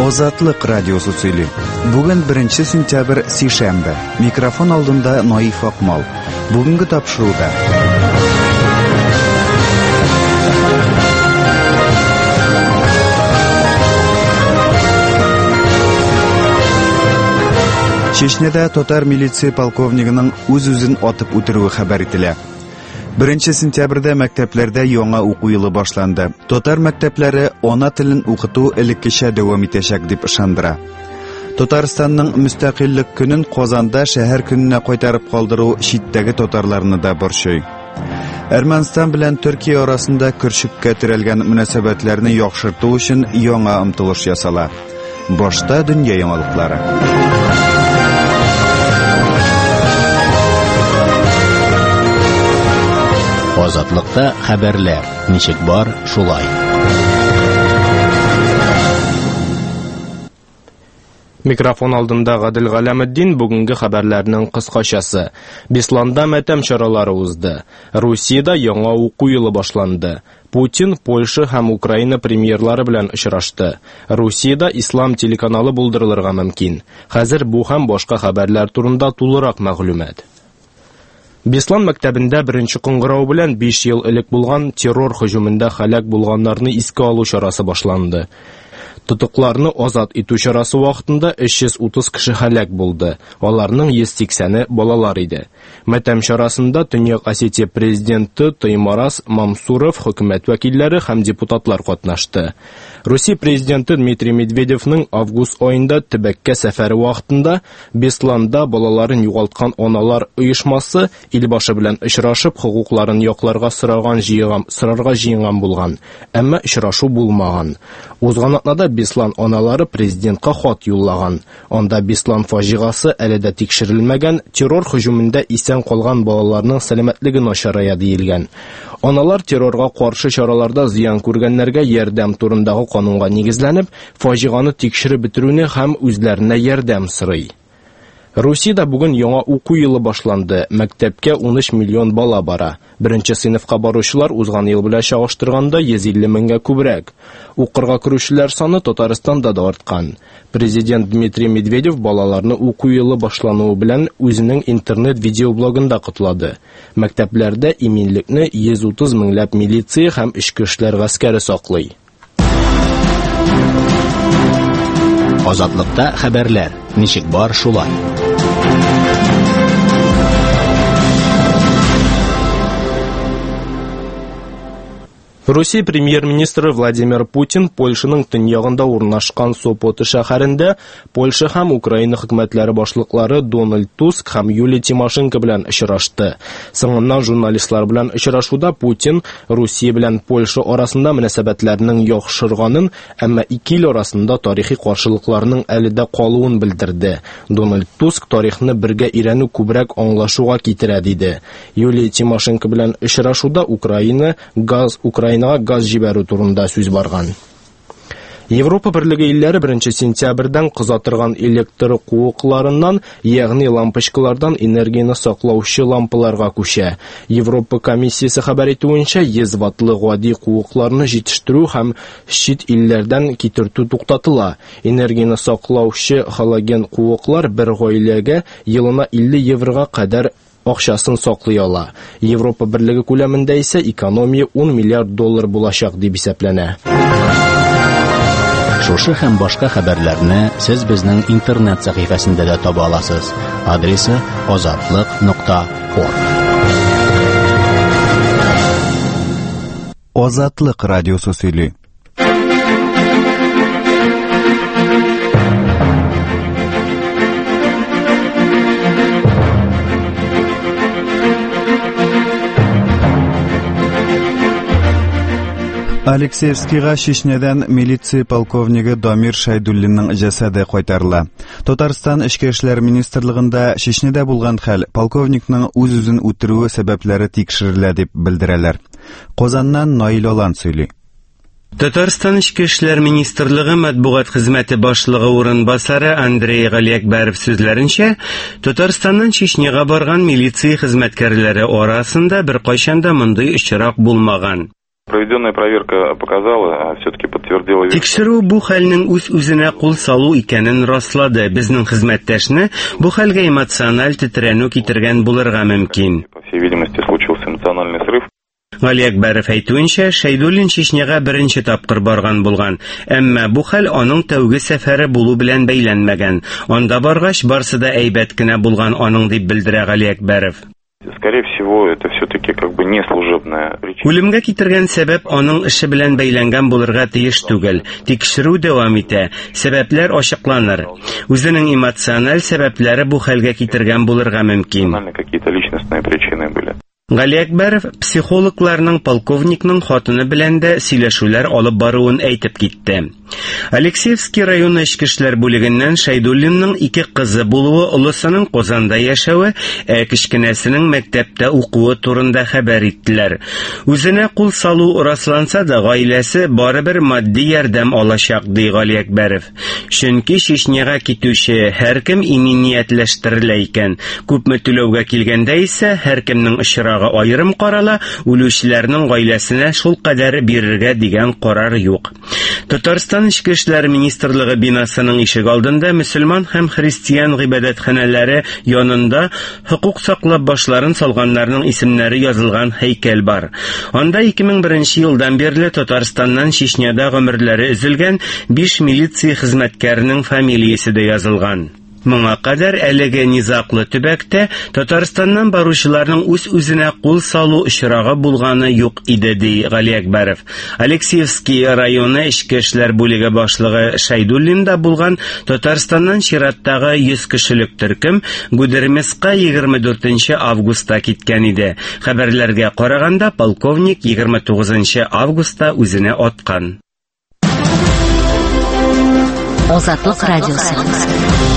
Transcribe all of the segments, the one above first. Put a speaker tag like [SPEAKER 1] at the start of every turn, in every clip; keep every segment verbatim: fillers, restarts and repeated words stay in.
[SPEAKER 1] Азатлык радиосы сөйли. Бүген беренче сентябрь сишәмбе. Микрофон алдында Наиф Акмал. Бүгенге тапшыруда. Чечняда татар милиция полковнигының үз-үзен атып үтерүе хәбәр ителә. Беренче сентябрьдә мәктәпләрдә яңа уку елы башланды. Татар мәктәпләре ана телен укыту элеккечә дәвам итәчәк дип ышандыра. Татарстанның мөстәкыйльлек көнен Казанда шәһәр көненә кайтарып калдыру читтәге татарларны да борчый. Әрмәнстан белән Төркия арасында көрчеккә терәлгән мөнәсәбәтләрне яхшырту өчен яңа омтылыш ясала. Башта дөнья яңалыклары.
[SPEAKER 2] Азатлыкта хәбәрләр. Ничек бар, шулай.
[SPEAKER 3] Микрофон алдында Гадел Галәметдин. Бүгенге хәбәрләрнең кыскачасы. Бесланда матәм чаралары узды. Русиядә яңа уку елы башланды. Путин Польша һәм Украина премьерлары белән очрашты. Русиядә ислам телеканалы булдырылырга мөмкин. Хәзер бу һәм башка хәбәрләр турында тулырак мәгълүмат. Беслан мәктәбендә беренче кыңгырау белән биш ел элек булган террор һөҗүмендә һәлак булганнарны искә алу чарасы башланды. Тотыкларны азат итү чарасы вакытында өч йөз утыз кеше һәлак булды. Аларның йөз сиксәне балалар иде. Матәм чарасында Төньяк Осетия президенты Таймураз Мамсуров, хөкүмәт вәкилләре һәм депутатлар катнашты. Русия президенты Дмитрий Медведевның август айында төбәккә сәфәре вакытында Бесланда балаларын югалткан аналар оешмасы илбашы белән очрашып, хукукларын якларга сораган җыйган, сорарга җыйган булган, әмма очрашу булмаган. Узган атнада Беслан аналары президентка хат юллаган. Анда Беслан фаҗигасы әле дә тикшерелмәгән, террор һөҗүмендә исән калган балаларның сәламәтлеге начарая диелгән. Аналар террорга каршы чараларда зыян күргәннәргә ярдәм турындагы канунга нигезләнеп, фаҗиганы тикшереп бетерүне һәм үзләренә ярдәм сорый. Русиядә бүген яңа уку елы башланды. Мәктәпкә ун өч миллион бала бара. Беренче сыйныфка баручылар узган ел белән чагыштырганда йөз илле меңгә күбрәк. Укырга керүчеләр саны Татарстанда да арткан. Президент Дмитрий Медведев балаларны уку елы башлануы белән үзенең интернет-видеоблогында котлады. Мәктәпләрдә иминлекне йөз утыз меңләп милиция һәм эчке эшләр гаскәре саклый.
[SPEAKER 2] Азатлыкта хәбәрләр. Ничек бар, шулай.
[SPEAKER 3] Русия премьер-министры Владимир Путин Польшаның төньягында урнашкан Сопоты шәһәрендә Польша һәм Украина хөкүмәтләре башлыклары Дональд Туск һәм Юлия Тимошенко белән очрашты. Соңыннан журналистлар белән очрашуда Путин Русия белән Польша арасында мөнәсәбәтләрнең яхшырганын, әмма ике ил арасында тарихи каршылыкларның әле дә калуын белдерде. Дональд Туск тарихны бергә өйрәнү күбрәк аңлашуга китерә диде. Юлия Тимошенко белән очрашуда Украина газ Украина газ җибәрү турында сүз барган. Европа Берлеге илләре беренче сентябрьдән кызатырган электр куыкларыннан, ягъни лампочкалардан энергияны саклаучы лампаларга күчә. Европа комиссиясе хәбәр итүенчә, йөз ваттлы гади куыкларны җитештерү һәм чит илләрдән китертү туктатыла. Энергияны саклаучы галоген куыклар бер гаиләгә елына илле еврога кадәр акчасын саклый ала. Европа Берлеге күләмендә исә экономия ун миллиард доллар булачак дип исәпләнә.
[SPEAKER 2] Шушы һәм башка хәбәрләрне сез безнең интернет сәхифәсендә дә таба аласыз. Адресы азатлык нокта орг.
[SPEAKER 1] Азатлык радиосы сөйли. Алексеевскийга Чечнядан милиция полковниги Дамир Шайдуллинның җәсәде кайтарыла. Татарстан Эчке эшләр министрлыгында Чечняда булган хәл полковникның үз-үзен үтерүе сәбәпләре тикшерелә дип белдерәләр. Казаннан Наил Алан сөйли.
[SPEAKER 4] Татарстан Эчке эшләр министрлыгы матбугат хезмәте башлыгы урынбасары Андрей Галиәкбәров сүзләренчә, Татарстаннан Чечняга барган милиция хезмәткәрләре арасында бер кайчан да мондый очрак булмаган.
[SPEAKER 5] Проведенная проверка показала, все-таки подтвердила...
[SPEAKER 4] Тикшеру бу хәлнең үз-үзенә кул салу икәнен раслады. Безнең хезмәттәшне бу хәлгә эмоциональ тетрәнү китергән булырга мөмкин.
[SPEAKER 5] По всей видимости, случился эмоциональный срыв.
[SPEAKER 4] Гали Әкбәров әйтүенчә, Шәйдуллин Чечняга беренче тапкыр барган булган. Әмма бу хәл аның тәүге сәфәре булу белән бәйләнмәгән. Анда баргач, барсы да әйбәт кенә булган аның дип белдерә Гали Әкбәров.
[SPEAKER 5] Скорее всего, это все-таки как бы не служебная причина.
[SPEAKER 4] Үлемгә китергән сәбәп аның эше белән бәйләнгән булырга тиеш түгел. Тикшерү дәвам итә. Сәбәпләр ачыкланыр. Үзенең эмоциональ сәбәпләре бу хәлгә китергән булырга мөмкин.
[SPEAKER 5] Какие-то личностные причины были.
[SPEAKER 4] Гали Әкбәров психологларның полковникның хатыны белән дә сөйләшүләр алып баруын әйтеп китте. Алексеевский районы эчке эшләр бүлегеннән Шәйдуллинның ике кызы булуы, олысының Казанда яшәве, ә кичкенәсенең мәктәптә укуы турында хәбәр иттеләр. Үзенә кул салу расланса да, гаиләсе барыбер матди ярдәм алачак, ди Гали Әкбәров. Чөнки Чечняга китүче һәркем иминиятләштерелә икән. Күпме түләүгә килгәндә исә һәркемнең очрагы аерым карала, үлүчеләрнең гаиләсенә шул кадәр бирергә дигән карар юк. Татарстан Ичке эшләр министрлыгы бинасының ишек алдында мөселман һәм христиан гыйбадәтханәләре янында хукук саклап башларын салганнарның исемнәре язылган һәйкәл бар. Анда ике мең беренче елдан бирле Татарстаннан Чечняда гомерләре өзелгән биш милиция хезмәткәренең фамилиясе дә язылган. Моңа кадәр әлеге низаклы төбәктә Татарстаннан баручыларның үз-үзенә кул салу очрагы булганы юк иде, ди Гали Әкбәров. Алексеевский районы эчке эшләр бүлеге башлыгы Шәйдуллинда булган Татарстаннан чираттагы йөз кешелек төркем Гудермеска егерме дүртенче августта киткән иде. Хәбәрләргә караганда, полковник егерме тугызынчы августта үзенә аткан.
[SPEAKER 6] Азатлык радиосы.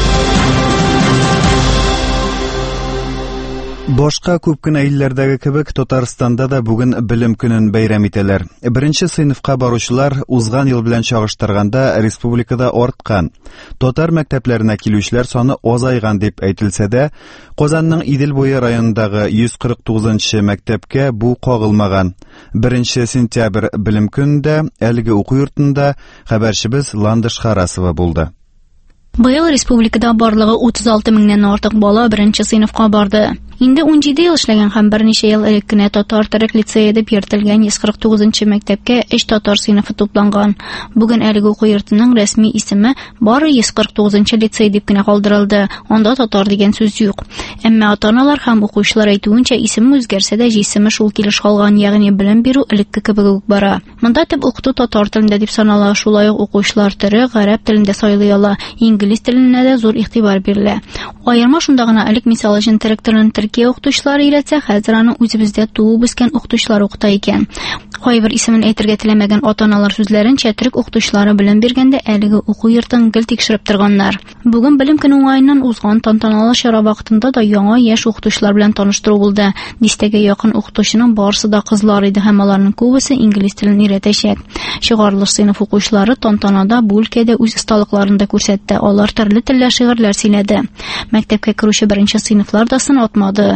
[SPEAKER 1] Башка күп кенә илләрдәге кебек Татарстанда да бүген белем көнен бәйрәм итәләр. Беренче сыйныфка баручылар узган ел белән чагыштырганда республикада арткан. Татар мәктәпләренә килүчеләр саны азайган дип әйтелсә дә, Казанның Идел буе районындагы йөз кырык тугызынчы мәктәпкә бу кагылмаган. Беренче сентябрь белем көнендә әлеге уку йортында хәбәрчебез Ландыш Харасова булды.
[SPEAKER 7] Быел республикада барлыгы утыз алты меңнән артык бала беренче сыйныфка барды. Инде ун җиде ел эшләгән һәм берничә ел элек кенә татар төрек лицее дип йөртелгән йөз кырык тугызынчы мәктәпкә өч татар сыйныфы тупланган. Бүген әлеге уку йортының рәсми исеме бары йөз кырык тугызынчы лицей дип кенә калдырылды. Анда татар дигән сүз юк. Әмма ата-аналар һәм укучылар әйтүенчә, исеме үзгәрсә дә җисеме шул килеш калган, ягъни белем бирү элекке кебек үк бара. Монда төп укыту татар телендә дип санала, шулай ук укучылар төрек гарәп телендә сайлый ала, инглиз теленә дә зур игътибар бирелә. Аерма шунда гына элек мисал өчен төрек телен Төркия укытучылары өйрәтсә, хәзер аны үзебездә туып үскән укытучылар укыта икән. Кайбер исемен әйтергә теләмәгән ата-аналар сүзләренчә, төрек укытучылары белем биргәндә әлеге уку йортын гел тикшереп торганнар. Бүген белем көне уңаеннан узган тантаналы чара вакытында да яңа яшь укытучылар белән таныштыру булды. Дистәгә якын укытучының барысы да кызлар иде һәм аларның күбесе инглиз телен өйрәтәчәк. Чыгарлыш сыйныф укучылары тантанада бу өлкәдә үз осталыкларын да күрсәтте. Алар төрле телдә шигырьләр сөйләде. Мәктәпкә керүче беренче сыйныфлар да сын атмады.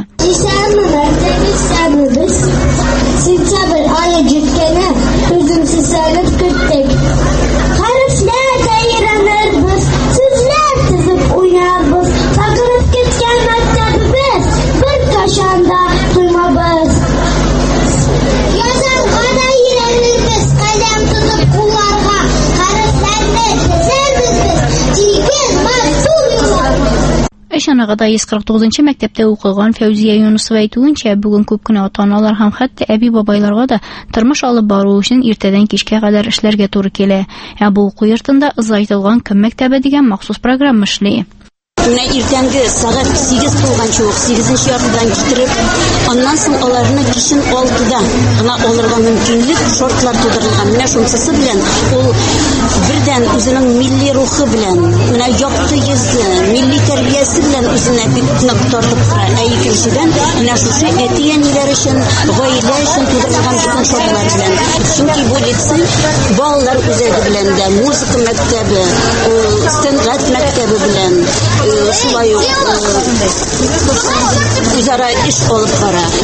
[SPEAKER 8] Сентябрь ayı җиткәнә үземсез сәгать көттек. Хәрефләр тәйранырбыз, сүзләр тизеп уйнарбыз. Сакырып киткән мәктәбебез бер кашан да туймабыз. Язан гына йөрәгебез каләм тотып кулларга, хәрефләрне тезәбез без, тигез мәсул юлларга.
[SPEAKER 7] Эшанагыда йөз кырык тугызынчы мәктәптә укыган Фәүзия Юнусова әйтүенчә, бүген күп кенә ата-аналар һәм хәтта әби-бабайларга да тормыш алып бару өчен иртәдән кичкә кадәр эшләргә туры килә. Ә бу уку йортында озайтылган көн мәктәбе дигән махсус программа эшли.
[SPEAKER 9] Менә иртәнге сәгать сигез булганчы ук сигезенче яртыдан китереп, аннан соң аларны кичен алтыда гына алырга мөмкинлек шартлар тудырылган. Менә шунысы белән ул бердән үзенең милли рухы белән, менә якты йөзе, милли тәрбиясе белән үзенә бик нык тартып тора. Ә икенчедән менә шушы әти-әниләр өчен, гаилә өчен тудырылган бөтен шартлар белән. Чөнки бу лицей балалар үзәге белән дә, музыка мәктәбе, сәнгать мәктәбе белән шулай үзара эш алып бара.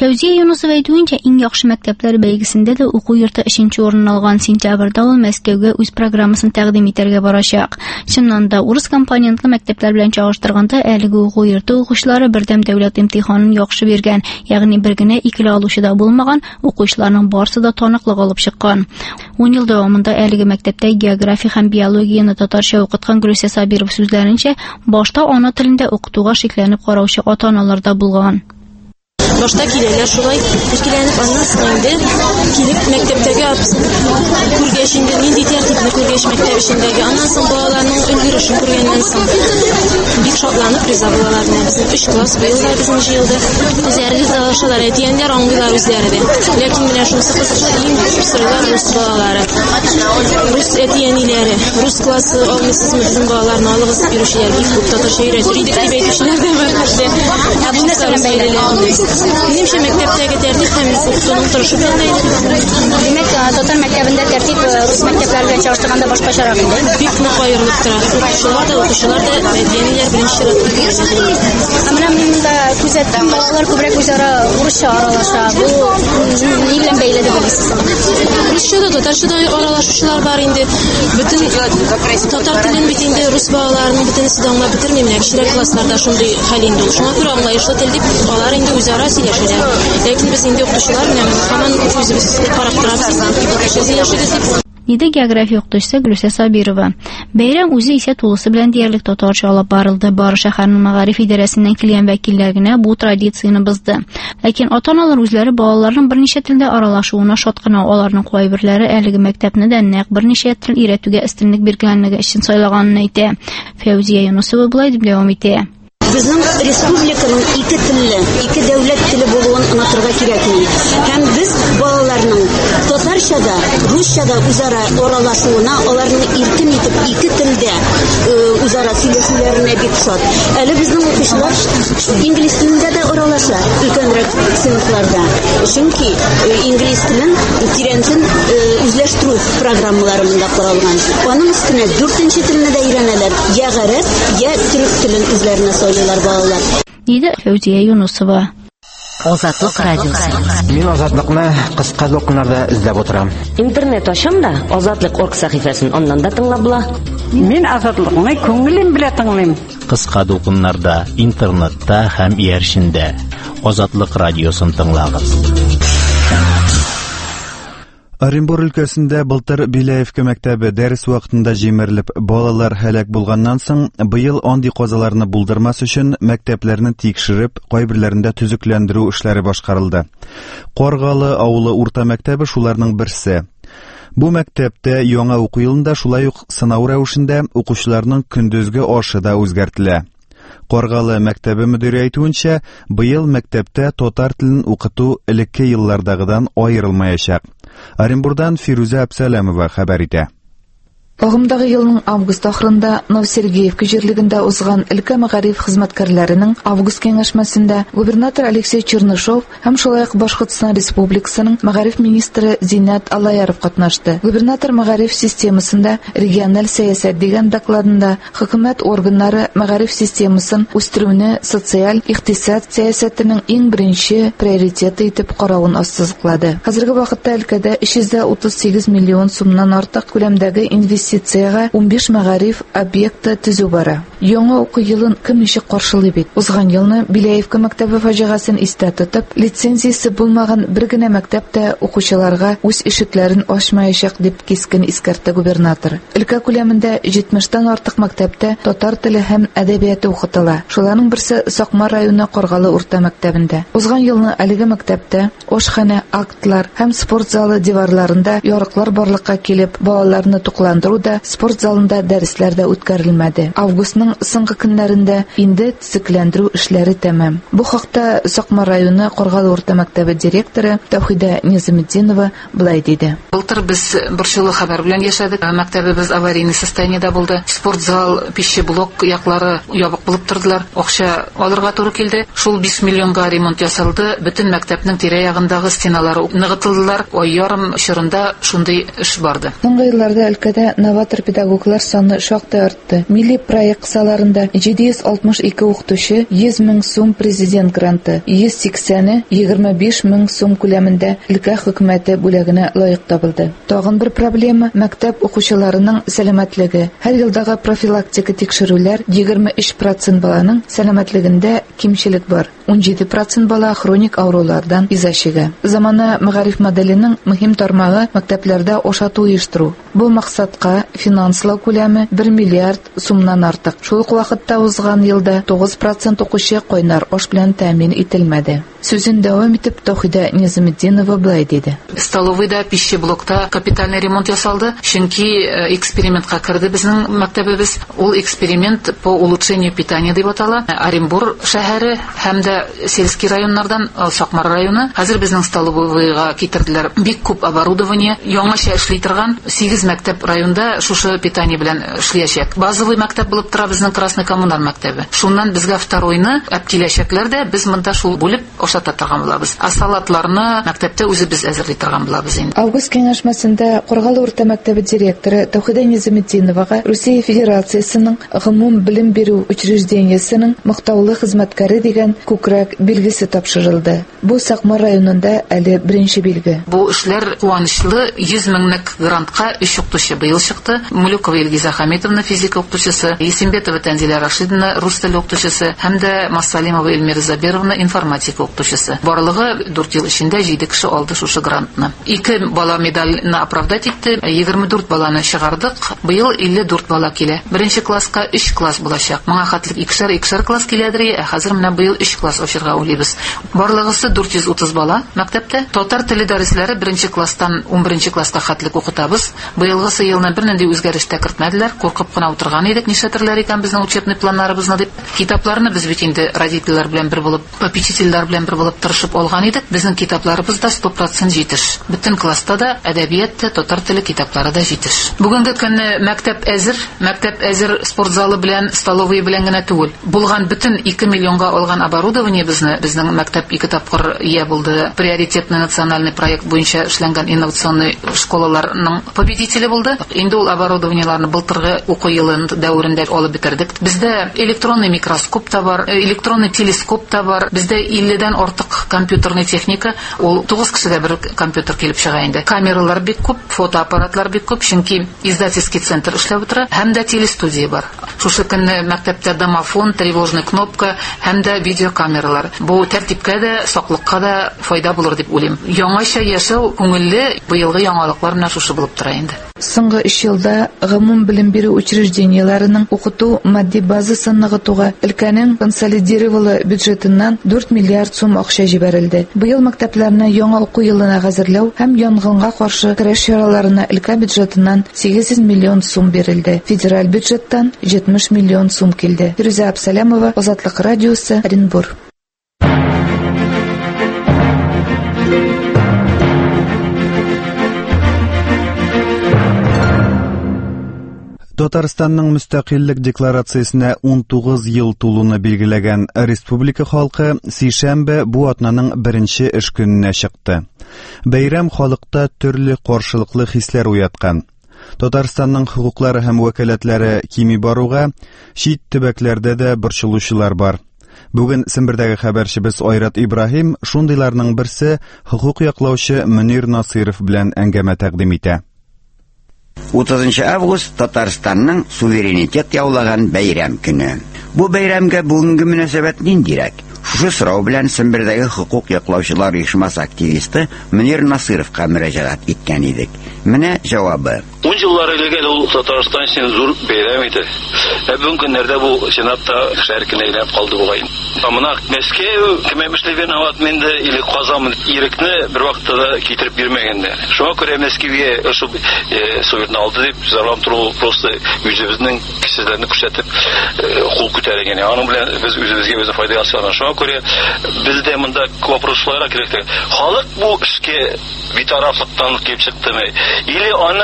[SPEAKER 7] Фәүзия Юнусова әйтүенчә, иң яхшы мәктәпләр бәйгесендә дә уку йорты өченче урын алган. Сентябрьдә ул Мәскәүгә үз программасын тәкъдим итәргә барачак. Чыннан да, урыс компонентлы мәктәпләр белән чагыштырганда, әлеге уку йорты укучылары бердәм дәүләт имтиханын яхшы биргән, ягъни бер генә икеле алучыда булмаган, укучыларның барысы да таныклык алып чыккан. ун ел дәвамында әлеге мәктәптә география һәм биологияны татарча укыткан Гөлүсә Сабирова сүзләренчә, башта ана телендә укытуга шикләнеп караучы ата-аналар да булган.
[SPEAKER 10] Башта киләләр шулай, икеләнеп аннан соң инде килеп мәктәптәге күргәч инде нинди тәртипне күргәч мәктәп эчендәге, аннан соң балаларның өлгерешен күргәннән соң бик шатланып риза булалар. Безнең өч класс быел безнең җыелды. Үзләре ризалашалар, әтиәннәр аңлыйлар үзләре дә. Ләкин менә шунысы кызыклы, иң күп сырлар рус балалары. Рус әтиәниләре, рус классы алмыйсызмы безнең балаларны алыгыз йөрүчеләр бик күп татарча өйрәтер идек дип әйтүчеләр дә бар. Ә бу нәрсә белән бәйле? Минемчә мәктәптәге тәртип һәм укытуның торышы белән бәйле.
[SPEAKER 11] Димәк, татар мәктәбендә тәртип рус мәктәпләре белән чагыштырганда башкачарак инде.
[SPEAKER 10] Бик нык аерылып тора. Укучылар да, укучылар да әтиәниләр беренче чиратта.
[SPEAKER 11] Менә монда күзәттем, балалар күбрәк үзара урысча аралаша. Бу ни белән бәйле дип уйлыйсыз?
[SPEAKER 10] Русча да, татарча да аралашучылар бар инде. Бөтен татар телен бит инде рус балаларының бөтенесе дә аңлап бетерми. Менә кечерәк классларда шундый хәл инде. Шуңа күрә аңлаешлы тел дип алар инде үзара сөйләшәләр. Ләкин без инде укытучылар белән һаман үзебез карап торабыз.
[SPEAKER 7] Диде география укытучысы Гөлүсә Сабирова. Бәйрәм үзе исә тулысы белән диярлек татарча алып барылды. Бары шәһәрнең мәгариф идарәсеннән килгән вәкилләр генә бу традицияны бозды. Ләкин ата-аналар үзләре балаларның берничә телдә аралашуына шат кына, аларның кайберләре әлеге мәктәпне дә нәкъ берничә тел өйрәтүгә өстенлек биргәнлеге өчен сайлаганын әйтә. Фәүзия Юнусова булай дип дәвам итә.
[SPEAKER 9] Безнең республиканың ике телле, ике дәүләт теле булуын онытырга кирәкми. Һәм без балаларның татарчада, русчада үзара аралашуына, аларның иркен итеп ике телдә үзара сөйләшүләренә бик шат. Әле безнең укучылар инглиз телендә дә аралаша, өлкәнрәк сыйныфларда. Чөнки инглиз телен тирәнтен үзләштерү программаларында каралган. Аның өстенә дүртенче телне дә өйрәнәләр. Я гарәп, я төрек телен үзләренә
[SPEAKER 7] Диде Фәүзия Юнусова.
[SPEAKER 6] Азатлык радиосы.
[SPEAKER 12] Мин азатлыкны кыска докумнарда эзләп утырам.
[SPEAKER 6] Интернет ачам да азатлык орг сәхифәсен аннан да тыңлап була.
[SPEAKER 13] Мин азатлыкны күңелем белән тыңлыйм.
[SPEAKER 2] Кыска докумнарда, интернетта һәм ияршендә Азатлык радиосын тыңлагыз.
[SPEAKER 1] Оренбур өлкәсендә былтыр Биләевкә мәктәбе дәрес вакытында җимерелеп, балалар һәлак булганнан соң, быел андый казаларны булдырмас өчен мәктәпләрне тикшереп, кайберләрендә төзекләндерү эшләре башкарылды. Каргалы авылы урта мәктәбе шуларның берсе. Бу мәктәптә яңа уку елында шулай ук сынау рәвешендә укучыларның көндезге ашы да үзгәртелә. Каргалы мәктәбе мөдире әйтүенчә, быел мәктәптә татар телен укыту элекке еллардагыдан аерылмаячак. Оренбурдан Фируза Абсалямова хәбәр итә.
[SPEAKER 14] Агымдагы елның август ахырында Новосергеевка җирлегендә узган өлкә мәгариф хезмәткәрләренең август киңәшмәсендә губернатор Алексей Чернышов һәм шулай ук Башкортстан Республикасының мәгариф министры Зиннәт Аллаяров катнашты. Губернатор мәгариф системасында региональ сәясәт дигән докладында хөкүмәт органнары мәгариф системасын үстерүне социаль икътисад сәясәтенең иң беренче приоритеты итеп каравын ассызыклады. Хәзерге вакытта өлкәдә өч йөз утыз сигез миллион сумнан артык күләмдәге инвестиция Инвестициягә ун биш мәгариф объекты төзү бара. Яңа уку елын кем ничек каршылый бит? Узган елны Биләевка мәктәбе фаҗигасын истә тотып, лицензиясе булмаган бер генә мәктәптә укучыларга үз ишекләрен ачмаячак дип кискен искәртте губернатор. Өлкә күләмендә җитмештән артык мәктәптә татар теле һәм әдәбияты укытыла. Шуларның берсе Сакмар районы Каргалы урта мәктәбендә. Узган елны әлеге мәктәптә ашхана, актлар һәм спорт залы диварларында ярыклар барлыкка килеп, балаларны тукландыру да спорт залында дәресләр дә үткәрелмәде. Августның соңгы көннәрендә инде төзекләндерү эшләре тәмам. Бу хакта Сакмар районы Каргалы урта мәктәбе директоры Тәүхидә Низаметдинова булай диде.
[SPEAKER 15] Былтыр без борчулы хәбәр белән яшәдек. Мәктәбебез аварийный состояниедә булды. Спорт зал, пищи блок яклары ябык булып тордылар. Акча алырга туры килде. Шул биш миллионга ремонт ясалды. Бөтен мәктәпнең тирә-ягындагы стеналары ныгытылдылар. Ай ярым чорында шундый эш барды.
[SPEAKER 14] Соңгы елларда өлкәдә новатор педагоглар саны шактый артты. Милли проект кысаларында җиде йөз алтмыш ике укытучы йөз мең сум президент гранты, йөз сиксәне егерме биш мең сум күләмендә өлкә хөкүмәте бүләгенә лаек табылды. Тагын бер проблема мәктәп укучыларының сәламәтлеге. Һәр елдагы профилактика тикшерүләр егерме өч процент баланың сәламәтлегендә кимчелек бар. ун җиде процент бала хроник авырулардан иза Замана мәгариф моделенең мөһим тармагы мәктәпләрдә ашату оештыру. Бу максатка финанслау күләме бер миллиард сумнан артык. Шул ук вакытта узган елда тугыз процент укучы кайнар аш белән тәэмин ителмәде. Сүзен дәвам итеп Тохида Низаметдинова булай диде.
[SPEAKER 15] Столовыйда, пищеблокта капитальный ремонт ясалды, чөнки экспериментка кирде безнең мәктәбебез. Ул эксперимент по улучшению питания дип атала. Оренбур шәһәре һәм дә сельский районнардан Сакмар районы хәзер безнең столовыйга китерделәр бик күп оборудование, яңаша эшли торган сигез мәктәп районда шушы питание белән эшләячәк. Базовый мәктәп булып тора безнең Красный коммунар мәктәбе. Шуннан безгә второйны әп киләчәкләр дә без монда шул бүлеп ашата торган булабыз. А салатларны мәктәптә үзебез әзерли торган булабыз инде.
[SPEAKER 14] Август киңәшмәсендә Кургал урта мәктәбе директоры Тохида Низаметдиновага Россия Федерациясының гомум белем бирү учреждениесенең мактаулы хезмәткәре дигән күкрәк билгесе тапшырылды. Бу Сакмар районында әле беренче билге.
[SPEAKER 15] Бу эшләр куанычлы. йөз меңлек грантка өч укытучы быел чыкты. Мулюкова Илгиза Хамитовна физика укытучысы, Есенбетова Тәнзилә Рашидовна рус теле укытучысы һәм дә Массалимова Эльмира Забировна информатика укытучысы. Барлыгы дүрт ел эчендә җиде кеше алды шушы грантны. Ике бала медальне оправдать итте, егерме дүрт баланы чыгардык. Быел илле дүрт бала килә. Беренче класска өч класс булачак. Моңа хәтлек икешәр-икешәр класс киләдер, ә хәзер менә быел өч класс ачырга уйлыйбыз. Барлыгысы дүрт йөз утыз бала мәктәптә. Татар теле дәресләре беренче класстан ун беренче класска хәтлек укытабыз. Быелгысы елны бернинди үзгәреш тә кертмәделәр. Куркып кына утырган идек, нишләтерләр икән безнең учебный планнарыбызны дип. Китапларны без бит инде родительләр белән бер булып, попечительләр белән бер булып тырышып алган идек. Безнең китапларыбызда сто процент җитеш. Бөтен класста да әдәбият та, татар теле китаплары да җитеш. Бүгенге көнне мәктәп әзер, мәктәп әзер спорт залы белән, столовый белән генә түгел. Булган бөтен ике миллионга алган оборудование безне, безнең мәктәп ике тапкыр ия булды. Приоритетный национальный проект буенча эшләнгән инновационный школаларның победителе булды. Инде ул оборудованиеларны былтыргы уку елын дәверендә алып бетердек. Бездә электронный микроскоп та бар, электронный телескоп та бар. Бездә илледән артык компьютерный техника, ул тугыз кешегә бер компьютер килеп чыга инде. Камералар бик күп, фотоаппаратлар бик күп, чөнки издательский центр эшләп утыра, һәм дә телестудия бар. Шушы көнне мәктәптә домофон, тревожный кнопка һәм дә видеокамералар. Бу тәртипкә дә, саклыкка да файда булыр дип уйлыйм. Яңаша яшәү күңелле быелгы яңалыклар менә шушы булып тора инде.
[SPEAKER 14] Соңгы өч елда гомум белем бирү учреждениеләренең укыту матди базасын ныгытуга өлкәнең консолидировалы бюджетыннан дүрт миллиард сум акча җибәрелде. Быел мәктәпләрне яңа уку елына хәзерләү һәм янгынга каршы көрәш чараларына өлкә бюджетыннан сигез йөз миллион сум бирелде. Федераль бюджеттан җитмеш миллион сум килде. Фирүзә Абсалямова, Азатлык радиосы, Оренбур.
[SPEAKER 1] Татарстанның мөстәкыйльлек декларациясенә ун тугыз ел тулуны билгеләгән республика халкы сишәмбе бу атнаның беренче эш көненә чыкты. Бәйрәм халыкта төрле каршылыклы хисләр уяткан. Татарстанның хукуклары һәм вәкаләтләре кими баруга, чит төбәкләрдә дә борчылучылар бар. Бүген Сембердәге хәбәрчебез Айрат Ибраһим шундыйларның берсе хукук яклаучы Мөнир Насиров белән әңгәмә тәкъдим итә.
[SPEAKER 16] утызынчы август Татарстанның суверенитет яулаган бәйрәм көне. Бу бәйрәмгә бүгенге мөнәсәбәт ниндирәк? Шушы сорау белән Сембердәге хукук яклаучылар оешмасы активисты Мөнир Насыровка мөрәҗәгать иткән идек. Менә җавабы.
[SPEAKER 17] ун еллар элек ул Татарстан өчен зур бәйрәм иде. Ә бүгенге көннәрдә бу сенатта шәркенә әйләнеп калды бугай. Амына Мәскәү кеме эшләгән ават менде или Казан ирекне бер вакытта да китереп бирмәгәннәр. Шуңа күрә Мәскәүгә шу суверен алды дип зарам туру просто үзебезнең кешеләрне күрсәтеп кул күтәргән. Аның белән без үзебезгә үзе файда ясаган. Шуңа күрә бездә монда вопросларга кирәк. Халык бу эшкә битарафлыктан килеп чыктымы? Или аның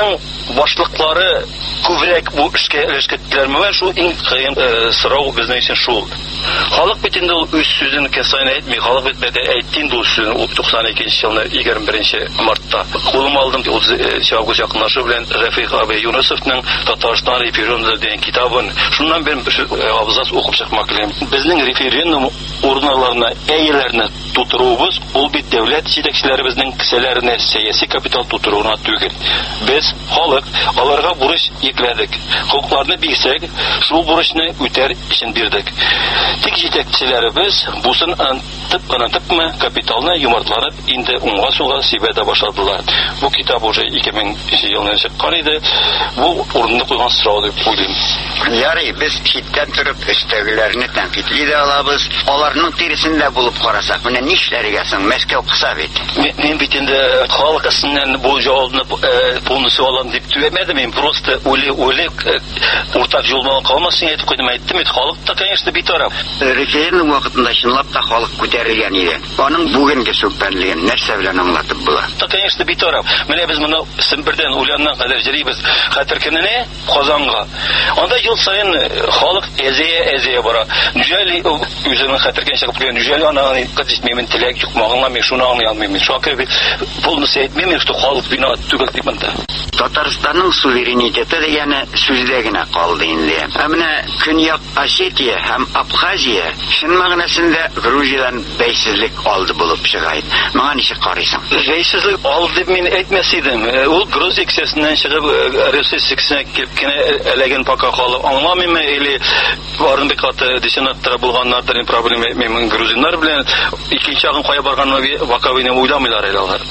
[SPEAKER 17] башлыклары күбрәк бу эшкә өлешкәннәрме ва шул иң кыен сорау безнең өчен шул. Халык бит инде ул үз сүзен кесайн әйтми, халык бит бәдә әйтте инде ул сүзен туксан икенче елның егерме беренче мартта. Кулым алдым ул август якынлашу белән Рафик абый Юнусовның Татарстан референдумы дигән китабын. Шуннан бер абзац укып чыкмак белән. Безнең референдум урыннарына әйләрне тутырубыз ул бит дәүләт җитәкчеләребезнең кесәләренә сәяси капитал тутыруына түгел. Без халык аларга бурыч йөкләдек. Хокукларны бирсәк, шул бурычны үтәр өчен бирдек. Тик җитәкчеләребез бусын антып канатыпмы капиталны юмартланып инде уңга суга сибәдә башладылар. Бу китап уже ике меңенче елда чыккан иде. Бу урынны куйган сорау дип уйлыйм.
[SPEAKER 16] Ярый, без читтән торып өстәгеләрне тәнкыйтли дә алабыз. Аларның тиресендә булып карасак, менә нишләргә соң Мәскәү кыса бит.
[SPEAKER 17] Мин бит инде халык өстеннән бу җавабны полностью алам дип түгәмәдем. Мин просто уйлый-уйлый уртак юлдан калмасын әйтеп куйдым. Әйттем, халык та, конечно, битараф.
[SPEAKER 16] Референдум вакытында чынлап та халык күтәрелгән иде. Аның бүгенге сүкпәнлеген нәрсә белән аңлатып була?
[SPEAKER 17] Та, конечно, битараф. Менә без моны Сембердән Уляннан кадәр җырыйбыз. Хәтер көненә Казанга. Анда ел сайын халык әзәя-әзәя бара. Җәли үзенең хәтергә чыгып килгән җәли аны кадисмемен теләк юкмагыңа мен шуны аңлый алмыйм. Шуңа полностью әйтмим, что халык бина түгел дип монда.
[SPEAKER 16] Татарстанның суверенитеты дигәне сүздә генә калды инде. Ә менә Көньяк Осетия һәм Абхазия шын мәгънәсендә Грузиядан бәйсезлек алды булып чыга иде. Моңа ничек карыйсың?
[SPEAKER 17] Бәйсезлек алды дип мин әйтмәс идем. Ул Грузия кесәсеннән чыгып Россия кесәсенә килеп кенә эләгән пока халык аңламыймы или барын бик каты дисенаттар булганнардыр проблема мен грузиннар белән икенче ягын кая барганны ваковыйны уйламыйлар әле алар.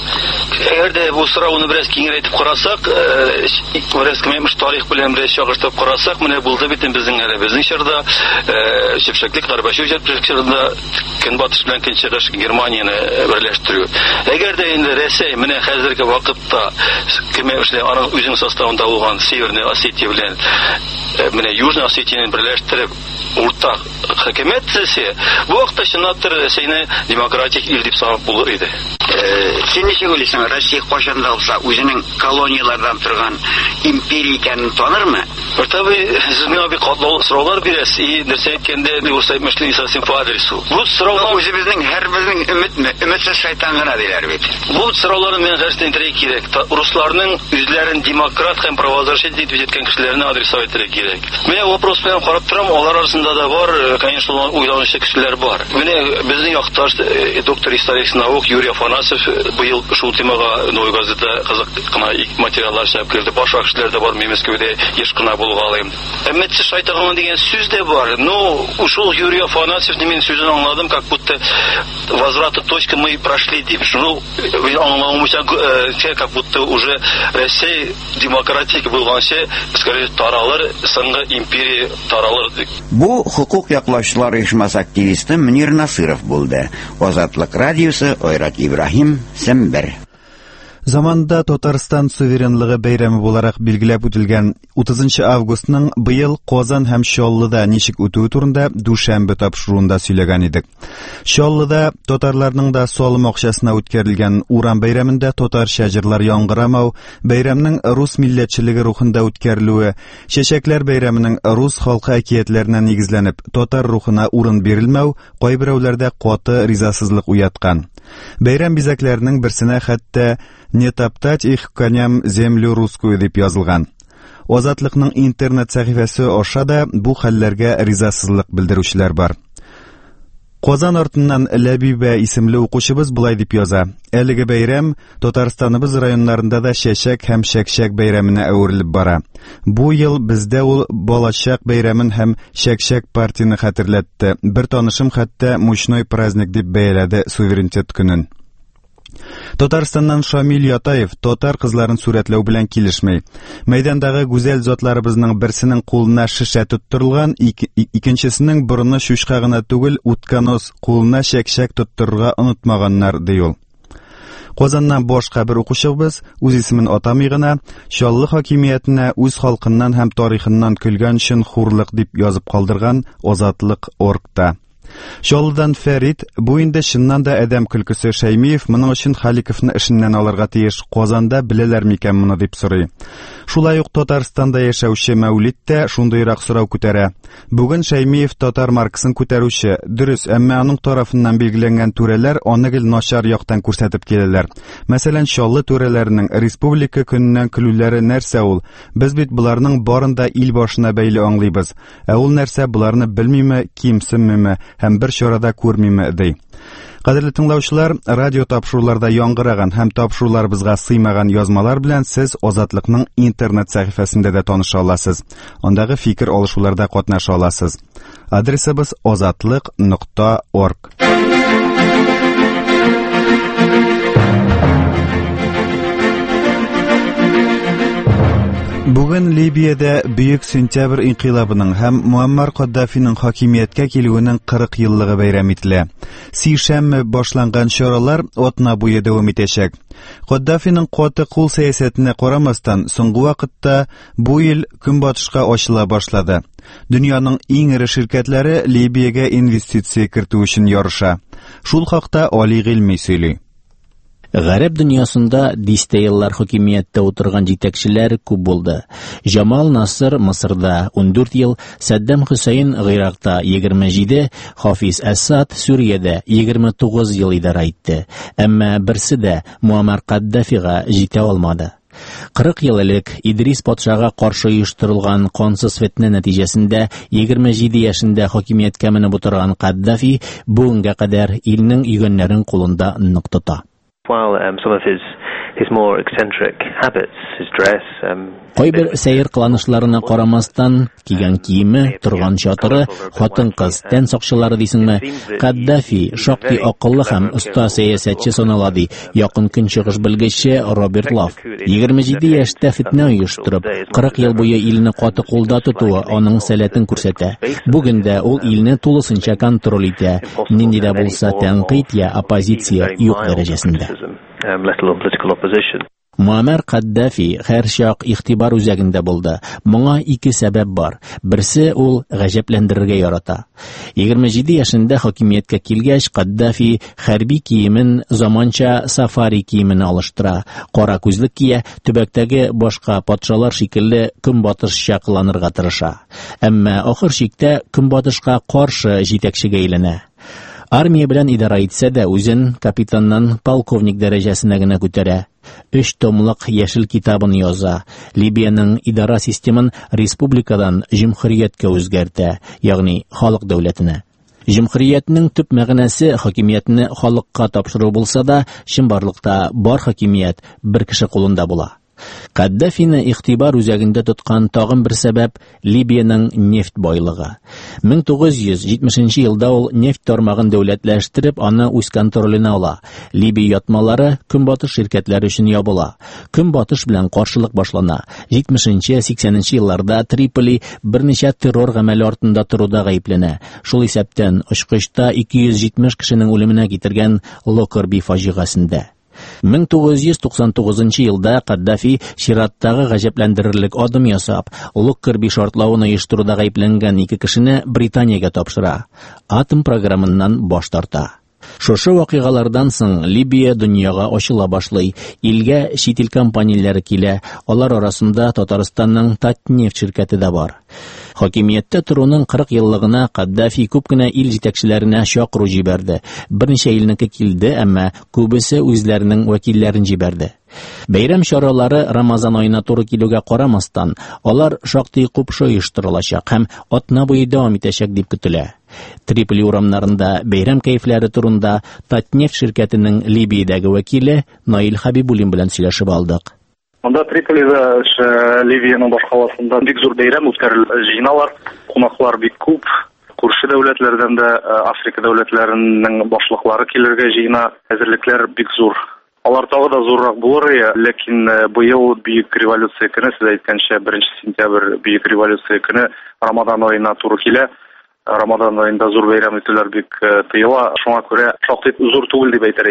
[SPEAKER 17] Әгәр дә бу сорауны бераз киңрәйтеп карасак, бераз кемеш тарих белән бераз чагыштырып карасак, менә булды бит безнең әле безнең чорда чепшәклек Горбачев җитәкчелегендә Көнбатыш белән Көнчыгыш Германияны берләштерү. Әгәр дә инде Россия менә хәзерге вакытта кеме эшләй аның үзенең составында булган Северная Осетия белән менә Южная Осетияны берләштереп уртак хөкүмәт төзесе, бу вакытта чынлаптыр Россияны демократик ил дип санап булыр иде.
[SPEAKER 16] Син ничек уйлыйсың, Россия кайчан да булса үзенең колониялардан торган империя икәнен танырмы?
[SPEAKER 17] Таbii sizin bir katlı sıralar biraz iyi dersek kendi ulusal meşleği по адресу. Bu sıralar
[SPEAKER 16] özümüzün her birimizin ümit mi? Ümitsiz şeytan gına diler bit.
[SPEAKER 17] Bu sıraların men gerçekten terek gerek. Ruslarning üzlerin demokrat hem правозащитник etib etken kişilerine adresa etmek gerek. Men вопрос bilan qarab turam, onlar arasında da var, конечно, uylanışı kişiler var. Mene bizning yoqdaş doktor историк наук Юрий Афанасьев bu yıl şu temaga Noy gazetede kızık kına materiallar çap kirdi. Başka kişiler de var Meskevde yaşkına bulgalıyım. Emmetsi şaytağın деген söz de var. No, ушел Юрий Афанасьев men sözünü anladım, как будто возврата точки мы прошли deyip. Şunu anlamamızca как будто уже Россия demokratik bulgan şey, скорее taralır, сыңгы империя taralır.
[SPEAKER 16] Bu hukuk yaklашчылар оешмасы активисты Мөнир Насыров булды. Азатлык радиосы Ойрат Ибраһим, Сембер.
[SPEAKER 1] Заманда Татарстан суверенлыгы бәйрәме буларак билгеләп үтелгән утызынчы августның быел Казан һәм Чаллыда ничек үтүе турында дүшәмбе тапшыруында сөйләгән идек. Чаллыда татарларның да салым акчасына үткәрелгән урам бәйрәмендә татарча җырлар яңгырамау, бәйрәмнең рус милләтчелеге рухында үткәрелүе, чәчәкләр бәйрәменең рус халкы әкиятләренә нигезләнеп татар рухына урын бирелмәү кайберәүләрдә каты ризасызлык уяткан. Бәйрәм бизәкләренең берсенә хәтта «Не топтать их коням землю русскую» дип язылган. Азатлыкның интернет сәхифәсе аша да бу хәлләргә ризасызлык белдерүчеләр бар. Казан артыннан Ләбибә исемле укучыбыз булай дип яза. Әлеге бәйрәм Татарстаныбыз районнарында да чәчәк һәм чәкчәк бәйрәменә әверелеп бара. Бу ел бездә ул балачак бәйрәмен һәм чәкчәк партияны хәтерләтте. Бер танышым хәтта мучной праздник дип бәяләде суверенитет көнен. Татарстаннан Шамил Ятаев татар кызларын сүрәтләү белән килешмәй. Мәйдандагы гүзәл затларыбызның берсенең кулына шишә тоттырылган, икенчесенең борыны шушка гына түгел, утканос кулына чәкчәк тоттырырга онытмаганнар ди ул. Казаннан башка бер укучыбыз үз исемен атамый гына Чаллы хакимиятенә үз халкыннан һәм тарихыннан көлгән өчен хурлык дип язып калдырган Азатлык оргта. Шолдан Фәрит, бу инде чыннан да әдәм көлкесе. Шәймиев моның өчен Халиковны эшеннән алырга тиеш. Казанда беләләр микән моны дип сорый. Шулай ук Татарстанда яшәүче Мәүлид тә шундыйрак сорау күтәрә. Бүген Шәймиев татар маркасын күтәрүче. Дөрес, әмма аның тарафыннан билгеләнгән түрәләр аны гел начар яктан күрсәтеп киләләр. Мәсәлән, Чаллы түрәләренең республика көненнән көлүләре нәрсә ул? Без бит буларның барында ил башына бәйле аңлыйбыз. Ә ул нәрсә буларны белмиме, кимсенмеме һәм бер чарада күрмиме ди. Кадерле тыңлаучылар, радио тапшыруларда яңгыраган һәм тапшыруларыбызга сыймаган язмалар белән сез Азатлыкның интернет сәхифәсендә дә таныша аласыз. Андагы фикер алышуларда катнаша аласыз. Адресыбыз азатлык нокта орг. Бүген Либиядә Бөек Сентябрь инкыйлабының һәм Муаммар Каддафиның хакимияткә килүенең кырык еллыгы бәйрәм ителә. Сишәмбе башланган чаралар атна буе дәвам итәчәк. Каддафиның каты кул сәясәтенә карамастан, соңгы вакытта бу ил көнбатышка ачыла башлады. Дөньяның иң ире ширкәтләре Либиягә инвестиция кертү өчен ярыша. Шул хакта Али Гыйльми сөйли.
[SPEAKER 2] Гарәп дөньясында дистә еллар хакимияттә утырган җитәкчеләр күп булды. Джамал Насыр Мисырда он дүрт ел, Саддам Хусейн Гыйракта егерме җиде, Хафиз Асад Сүриядә егерме тугыз ел идара итте. Әмма берсе дә Муаммар Каддафига җитә алмады. кырык ел элек Идрис патшага каршы оештырылган кансыз фетнә нәтиҗәсендә егерме җиде яшендә хакимияткә менеп утырган Каддафи бүгенгә кадәр илнең йөгәннәрен кулында нык тота.
[SPEAKER 18] While um, some of his his more eccentric habits, his dress, um,
[SPEAKER 2] Кайбер сәер кыланышларына карамастан, кигән киеме, торган чатыры, хатын-кыз, тән сакчылары дисеңме, Каддафи шактый акыллы һәм оста сәясәтче санала ди якын көнчыгыш белгече Роберт Лав. егерме җиде яшьтә фитнә оештырып, кырык ел буе илне каты кулда тотуы аның сәләтен күрсәтә. Бүген дә ул илне тулысынча контроль итә. Нинди дә булса тәнкыйть я оппозиция юк дәрәҗәсендә.
[SPEAKER 18] um, let alone political opposition.
[SPEAKER 2] Муаммар Каддафи һәрчак игътибар үзәгендә булды. Моңа ике сәбәп бар. Берсе ул гаҗәпләндерергә ярата. егерме җиде яшендә хакимияткә килгәч, Каддафи хәрби киемен заманча сафари киеменә алыштыра. Кара күзлек кия, төбәктәге башка патшалар шикелле көнбатышча кыланырга тырыша. Әмма ахыр чиктә көнбатышка каршы җитәкчегә әйләнә. Армия белән идара итсә дә үзен капитаннан полковник дәрәҗәсенә генә күтәрә. Өч томлык яшел китабын яза. Либияның идара системын республикадан җөмһүрияткә үзгәртә, ягъни халык дәүләтенә. Җөмһүриятның төп мәгънәсе хакимиятне халыкка тапшыру булса да, чынбарлыкта бар хакимият бер кеше кулында була. Каддафины игътибар үзәгендә тоткан тагын бер сәбәп Либияның нефт байлыгы. мең тугыз йөз җитмешенче елда ул нефт тармагын дәүләтләштереп, аны үз контроленә ала. Либия ятмалары көнбатыш ширкәтләре өчен ябыла. Көнбатыш белән каршылык башлана. җитмешенче-сиксәненче елларда Триполи берничә террор гамәле артында торуда гаепләнә. Шул исәптән очкычта ике йөз җитмеш кешенең үлеменә китергән Локерби фаҗигасендә. мең тугыз йөз туксан тугызынчы елда Каддафи чираттагы гаҗәпләндерерлек адым ясап, Локерби шартлавын оештыруда гаепләнгән ике кешене Британиягә тапшыра. Атом программыннан баш тарта. Шушы вакыйгалардан соң Либия дөньяга ачыла башлый. Илгә чит ил компанияләре килә. Алар арасында Татарстанның Татнефть ширкәте дә бар. Хакимияттә торуның кырык еллыгына Каддафи күп кенә ил җитәкчеләренә чакыру җибәрде. Берничә илнеке килде, әмма күбесе үзләренең вәкилләрен җибәрде. Бәйрәм чаралары Рамазан аена туры килүгә карамастан, алар шактый купшы оештырылачак һәм атна буе дәвам итәчәк дип көтелә. Триполи урамнарында бәйрәм кәйфләре турында Татнефть ширкәтенең Либиядәге вәкиле Наил Хабибуллин белән сөйләшеп алдык.
[SPEAKER 19] Анда Триполида Ливияның баш каласында бик зур бәйрәм үткәрелә, җыйналар, кунаклар бик күп. Күрше дәүләтләрдән дә Африка дәүләтләренең башлыклары килергә җыена, әзерлекләр бик зур. Алар тагы да зуррак булыр, ләкин быел бөек революция көне, сез әйткәнчә беренче сентябрь бөек революция көне Рамадан аена туры килә. Рамадан аенда зур бәйрәм итүләр бик тыела, шуңа күрә шактый зур түгел дип әйтергә.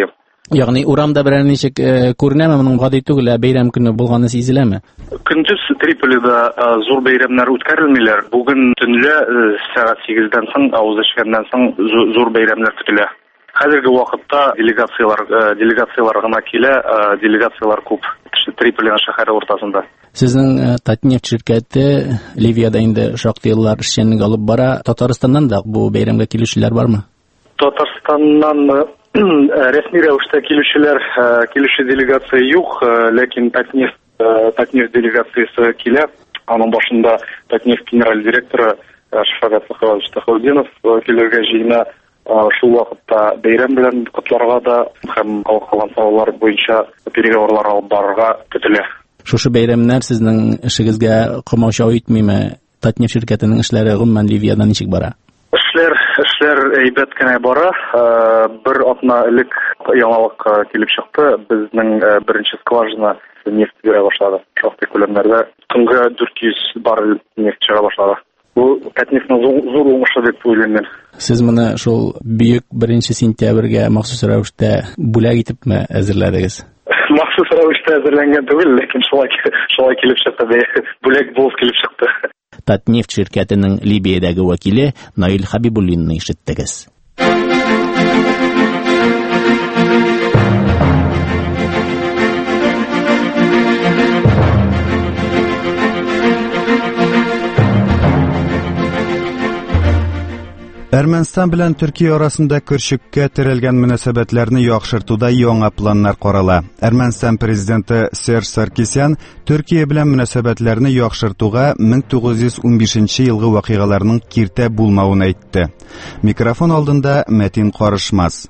[SPEAKER 2] Ягъни урамда берәр ничек күренәме, моның гади түгел, бәйрәм көне булганы сизеләме?
[SPEAKER 19] Көндез Триполида зур бәйрәмнәр үткәрелмиләр. Бүген төнлә сәгать сигездән соң, авыз эчкәннән соң зур бәйрәмнәр көтелә. Хәзерге вакытта делегациялар делегациялар гына килә, делегациялар күп Триполи шәһәре уртасында.
[SPEAKER 2] Сезнең Татнефть ширкәте Ливиядә инде шактый еллар эшчәнлек алып бара. Татарстаннан да бу бәйрәмгә килүчеләр бармы?
[SPEAKER 19] Татарстаннан рәсми рәвештә килүчеләр, килүче делегация юк, ләкин Татнефть Татнефть делегациясе килә. Аның башында Татнефть генераль директоры Шафкат Тахаудинов килергә җыена. Шул вакытта бәйрәм белән котларга да һәм калган сораулар буенча переговорлар алып барырга көтелә.
[SPEAKER 2] Шушы бәйрәмнәр сезнең эшегезгә комачау итмиме? Татнефть ширкәтенең эшләре гомумән Ливиядә ничек бара?
[SPEAKER 19] Эшләр, эшләр әйбәт кенә бара. Бер атна элек яңалык килеп чыкты. Безнең беренче скважина нефть бирә башлады. Шактый күләмнәрдә көнгә дүрт йөз баррель нефть чыга башлады. Бу Татнефтьнең зур уңышы дип уйлыйм.
[SPEAKER 2] Сез моны шул бөек беренче сентябрьгә махсус рәвештә бүләк итепме әзерләдегез?
[SPEAKER 19] Махсус рәвештә әзерләнгән түгел, ләкин шулай шулай килеп чыкты, бүләк булып килеп чыкты.
[SPEAKER 2] Татнефть ширкәтенең Либиядәге вәкиле Наил Хабибуллинны ишеттегез.
[SPEAKER 1] Әрмәнстан белән Төркия арасында көршеккә терелгән мөнәсәбәтләрне яхшыртуда яңа планнар карала. Әрмәнстан президенты Серж Саркисян Төркия белән мөнәсәбәтләрне яхшыртуга мең тугыз йөз унбишенче елгы вакыйгаларның киртә булмавын әйтте. Микрофон алдында Мәтин Карышмас.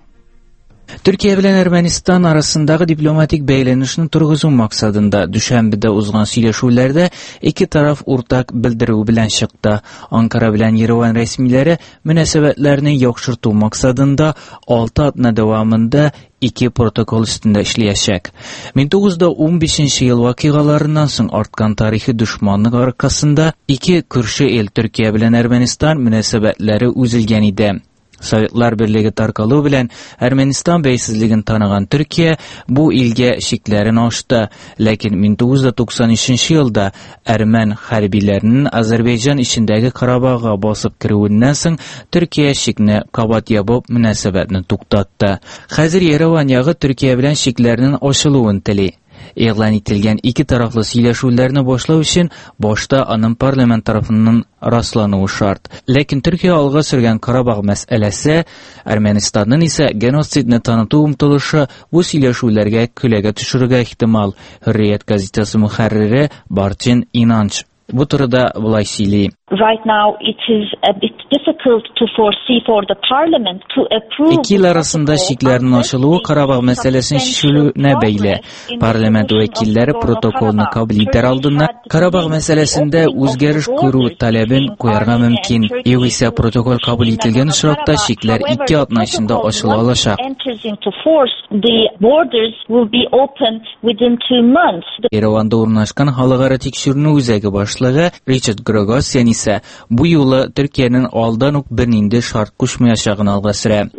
[SPEAKER 20] Төркия белән Әрмәнстан арасындагы дипломатик бәйләнешне тургызу максатында Дүшәмбедә узган сөйләшүләрдә ике тараф уртак белдерү белән чыкты. Анкара белән Ереван рәсмиләре мөнәсәбәтләрне яхшырту максатында алты атна дәвамында ике протокол өстендә эшләячәк. мең тугыз йөз унбишенче ел вакыйгаларыннан соң арткан тарихи дошманлык аркасында ике күрше ил Төркия белән Әрмәнстан мөнәсәбәтләре үзелгән иде. Советлар Берлеге таркалу белән Әрмәнстан бәйсезлеген таныган Төркия бу илгә шикләрен ачты, ләкин мең тугыз йөз туксан өченче елда әрмән хәрбиләренең Азәрбайҗан ичендәге Карабага басып керүеннән соң Төркия шикне кабат ябып мөнәсәбәтне туктатты. Хәзер Ереван ягы Төркия белән шикләрнең ачылуын тели. Игълан ителгән ике тарафлы сөйләшүләрне башлау өчен башта аның парламент тарафыннан раслануы шарт. Ләкин Төркия алга сөргән Карабаг мәсьәләсе, Әрмәнстанның исә геноцидны таныту омтылышы бу сөйләшүләргә күләгә төшерергә ихтимал. Хөррият газетасы мөхәррире Бартин Инанч бу турыда булай сөйли.
[SPEAKER 21] Right now it is a bit difficult to foresee for the parliament to approve.
[SPEAKER 20] Ике ил арасында шикләрнең ачылуы Карабаг мәсьәләсен шешелүне бәйле. Парламент вәкилләре протоколны кабул итәр алдыннан Карабаг мәсьәләсендә үзгәреш күрү таләбен куярга мөмкин. Югыйсә протокол кабул ителгән очракта шикләр ике атна эчендә ачыла алачак. Ереванда урнашкан халыкара тикшерү үзәге башлыгы Ричард Грогосян исә бу юлы Төркиянең алдан ук бернинди шарт кушмаячагын алга сөрә.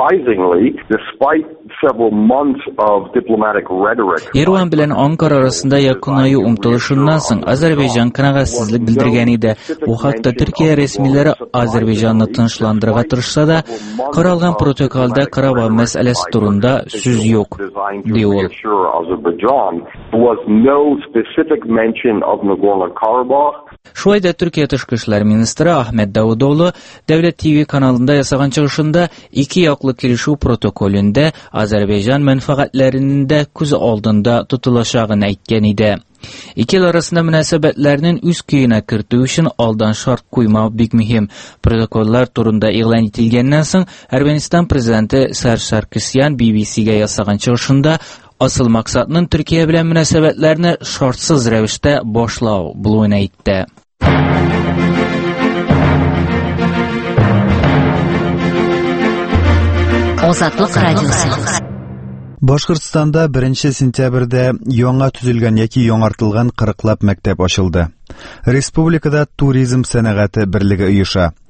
[SPEAKER 20] Ереван белән Анкара арасында якынаю умтылышыннан соң Азәрбайҗан канәгатьсезлек белдергән иде. Бу хакта Төркия рәсмиләре Азәрбайҗанны тынычландырырга тырышса да, каралган протоколда Карабаг мәсьәләсе турында сүз юк, ди ул. Шулай да Төркия тышкы эшләр министры Ахмед Давудоглу Дәүләт ТВ каналында ясаган чыгышында ике яклы килешү протоколында Азәрбайҗан мәнфәгатьләренең дә күз алдында тотылачагын әйткән иде. Ике ил арасында мөнәсәбәтләрнең үз көенә кертү өчен алдан шарт куймау бик мөһим. Протоколлар турында игълан ителгәннән соң Әрмәнстан президенты Серж Саркисян би би си-гә ясаган чыгышында асыл максатның Төркия белән мөнәсәбәтләрне шартсыз рәвештә башлау булуын әйтте.
[SPEAKER 6] Азатлык радиосы.
[SPEAKER 1] Башкортстанда беренче сентябрьдә яңа төзелгән яки яңартылган кырыклап мәктәп ачылды. Республикада туризм сәнәгате берлеге оеша.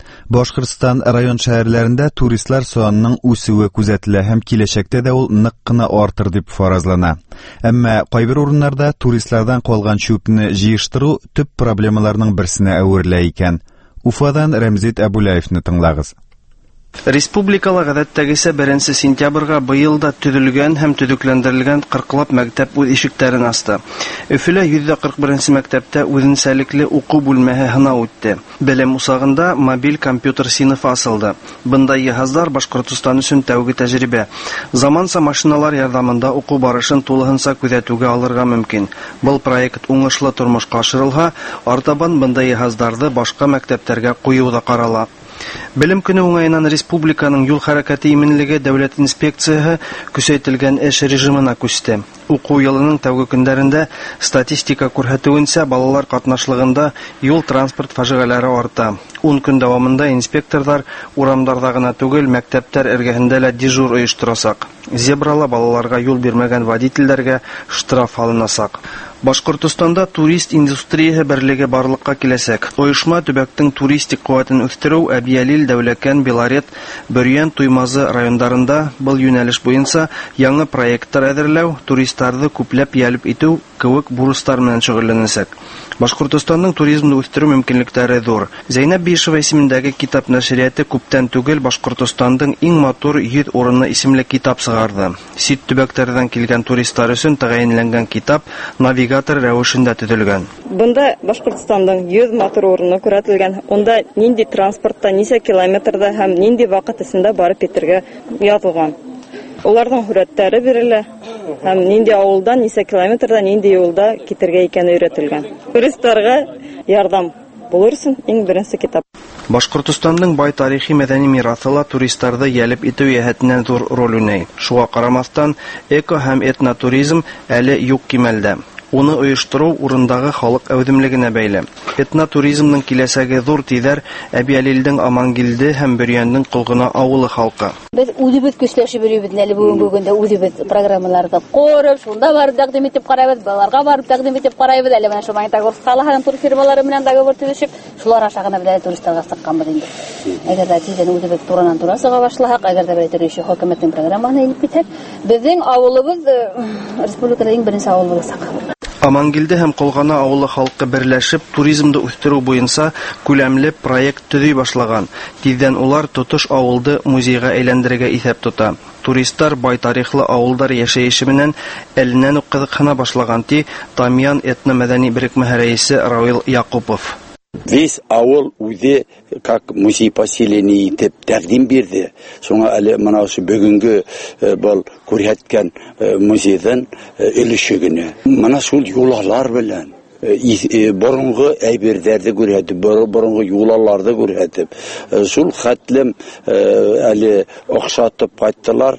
[SPEAKER 1] Башкортстан район шәһәрләрендә туристлар санының үсүе күзәтелә һәм киләчәктә дә ул нык кына артыр дип фаразлана. Әмма кайбер урыннарда туристлардан калган чүпне җыештыру төп проблемаларның берсенә әверелә икән. Уфадан Рәмзит Әбүләевне тыңлагыз.
[SPEAKER 3] Республикала гадәттәгесә беренче сентябрьгә быел да төзелгән һәм төзекләндерелгән кырыклап мәктәп үз ишекләрен ачты. Өфөлә йөз кырык беренче мәктәптә үзенчәлекле уку бүлмәһе гына үтте. Белем усагында мобиль компьютер сыйныфы ачылды. Бындай җиһазлар Башкортстан өчен тәүге тәҗрибә. Заманча машиналар ярдәмендә уку барышын тулыгынча күзәтүгә алырга мөмкин. Бу проект уңышлы тормышка ашырылса, артабан бындай җиһазларны башка мәктәпләргә кую да карала. Белем көне уңаеннан республиканың юл хәрәкәте иминлеге дәүләт инспекциясе көчәйтелгән эш режимына күчте. Уку елының тәүге көндәрендә статистика күрсәтүенчә балалар катнашлыгында юл транспорт фаҗигаләре арта. ун көн дәвамында инспекторлар урамнарда гына түгел, мәктәптәр эргәһендә дә дежур оештырасак. Зебрала балаларга юл бирмәгән водительләргә штраф алынасак. Башкортстанда турист индустриясе берлеге барлыкка киләсәк. Оешма төбәктең туристик куәтен үстерү, Әбиялил, Дәүләкән, Белорет, Бөрьян, Туймазы районнарында был юнәлеш буенча яңа проекттар әзерләү, туристларны күпләп ялып итү кебек бурычлар белән шөгыльләнәсәк. Башкортстанның туризмны үстерү мөмкинлекләре зур. Зәйнәп Биишева исемендәге китап нәшрияты күптән түгел Башкортстанның иң матур йөз урынлы исемле китап сыгарды. Сит төбәкләрдән килгән туристлар өчен тәгаенләнгән китап навигатор рәвешендә төзелгән.
[SPEAKER 22] Бында Башкортстанның йөз матур урыны күрсәтелгән. Онда нинди транспортта, ничә километрда һәм нинди вакыт эчендә барып итәргә язылган. Уларның хүрәтләре бирелә һәм нинди авылдан, ничә километрда, нинди юлда китәргә икәне өйрәтелгән. Туристларга ярдәм булыр өчен иң беренче китап.
[SPEAKER 3] Башкортстанның бай тарихи мәдәни мирасыла туристларны ялып итү яһәтеннән зур роль уйный. Шуңа карамастан, эко һәм этнотуризм әле юк кимәлдә. Уны оештыру урындагы халык әүдемлегенә бәйле. Этнотуризмның киләсәге зур тидәр Әбиялилдән Амангилде һәм Бөрьянның Кылгына авылы халкы.
[SPEAKER 23] Без үзебез көчләшеп йөрибез әле бүгенге үзебез программаларда корып, шунда барып тәкъдим итеп карайбыз, балаларга барып тәкъдим итеп карайбыз. Әле менә шу Магнитогорскала һәм тур фирмалары белән договор төзешеп, шулар аша гына белән туристларга сыкканбыз инде. Әгәр дә тиздән үзебез турынан тура сыга башласак, әгәр дә бер төрле хөкүмәтнең программаһына инеп китсәк, безнең авылыбыз республикада иң беренче авыл булсак.
[SPEAKER 3] Амангилде һәм Кылгана авылы халкы берләшеп туризмды үстерү буенча күләмле проект төзи башлаган. Тиздән улар тотыш авылды музейга әйләндерергә исәп тота. Туристлар бай тарихлы авылдар яшәеше белән әленнән үк кызыксына башлаган ди Тамьян этно-мәдәни берекмәһе рәисе Равил Якупов.
[SPEAKER 24] Весь авыл үзе как музей поселения итеп тәкъдим бирде. Шуңа әле менә шу бүгенге бул күрһәткән музейдан өлешегенә. Менә шул юллар белән борынгы әйберләрне күрһәтеп, борынгы юлларны күрһәтеп, шул хәтлем әле акшатып кайттылар.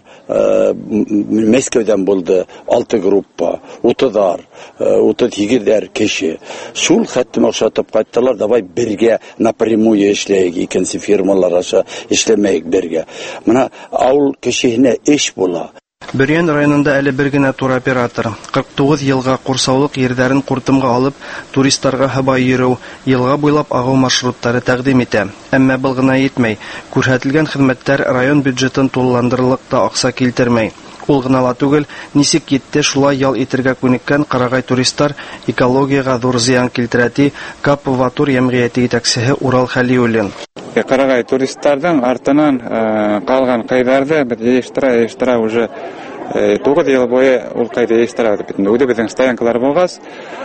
[SPEAKER 24] Мәскәүдән булды алты группа, утызар, утыз сигезәр кеше. Шул хәтлем акшатып кайттылар, давай бергә напрямую эшләйек, икенче фирмалар аша эшләмәйек бергә. Менә авыл кешеһенә эш була.
[SPEAKER 3] Бөрьян районында әле бер генә туроператор кырык тугыз елга курсаулык йөрдәрен куртымга алып, туристларга һабай йөрү, елга буйлап агу маршруттары тәкъдим итә. Әмма бу гына йетмәй. Күрһәтелгән хезмәттәр район бюджетын тулыландырырлык та акса килтермәй. Ул гына ла түгел, ничек китте шулай ял итәргә күнеккән Карагай туристлар экологиягә зур зыян килтерәти, Капватур ямгыяте итәкчесе Урал Хәлиуллин.
[SPEAKER 25] Карагай туристлардан артынан калган кайдарды бит җыештыра, җыештыра уже тугыз ел буе ул кайда җыештыра дип бит. Үзе безнең стоянкалар булгас,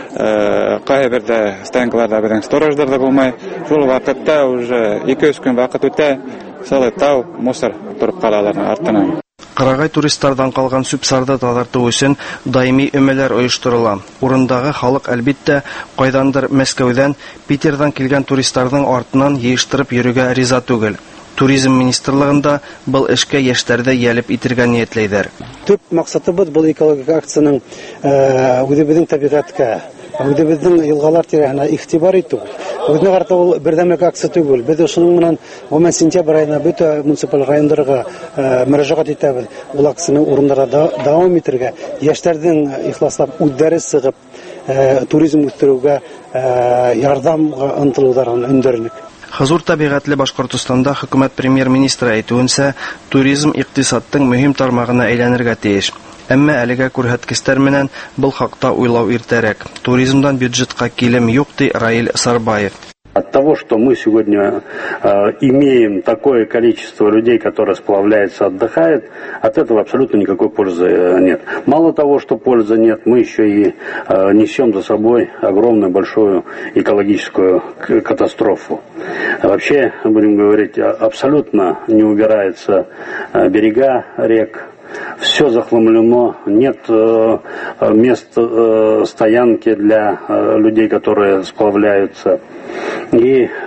[SPEAKER 25] кайбердә стоянкаларда безнең сторожлар да булмай. Шул вакытта уже ике-өч көн вакыт үтә, солы тау мусор торып калалар артынан.
[SPEAKER 3] Карагай туристлардан калган сүп-сарды тазарту өчен даими өмәләр оештырыла. Урындагы халык әлбиттә кайдандыр Мәскәүдән, Питердан килгән туристларның артыннан җыештырып йөрүгә риза түгел. Туризм министрлыгында был эшкә яшьләрдә ялып итергә ниятләйдер.
[SPEAKER 26] Төп максатыбыз бу экологик акцияның үзебезнең табигатькә, үзебезнең елгалар тирәһенә игътибар итү. Үзенә карата ул бердәмлек акция түгел. Без шуның менән гомумән сентябрь аена бөтә муниципаль районнарга мөрәҗәгать итәбез. Бу акцияны урыннарда дәвам итәргә, яшьләрнең ихласлап үдәре сыгып туризм үстерүгә ярдәмгә ынтылуларын өндерник.
[SPEAKER 3] Хозур табигатьле Башкортостанда хөкүмәт премьер-министры әйтүенсә, туризм икътисадтың мөһим тармагына әйләнергә тиеш. Әмма әлегә күрһәткечләр менән был хакта уйлау иртәрәк. Туризмдан бюджетка килем юк, ди Раил Сарбаев.
[SPEAKER 4] От того, что мы сегодня э, имеем такое количество людей, которые сплавляются, отдыхают, от этого абсолютно никакой пользы э, нет. Мало того, что пользы нет, мы еще и э, несем за собой огромную большую экологическую катастрофу. Вообще, будем говорить, абсолютно не убираются э, берега рек. Все захламлено, нет э, мест э, стоянки для э, людей, которые сплавляются. И, э,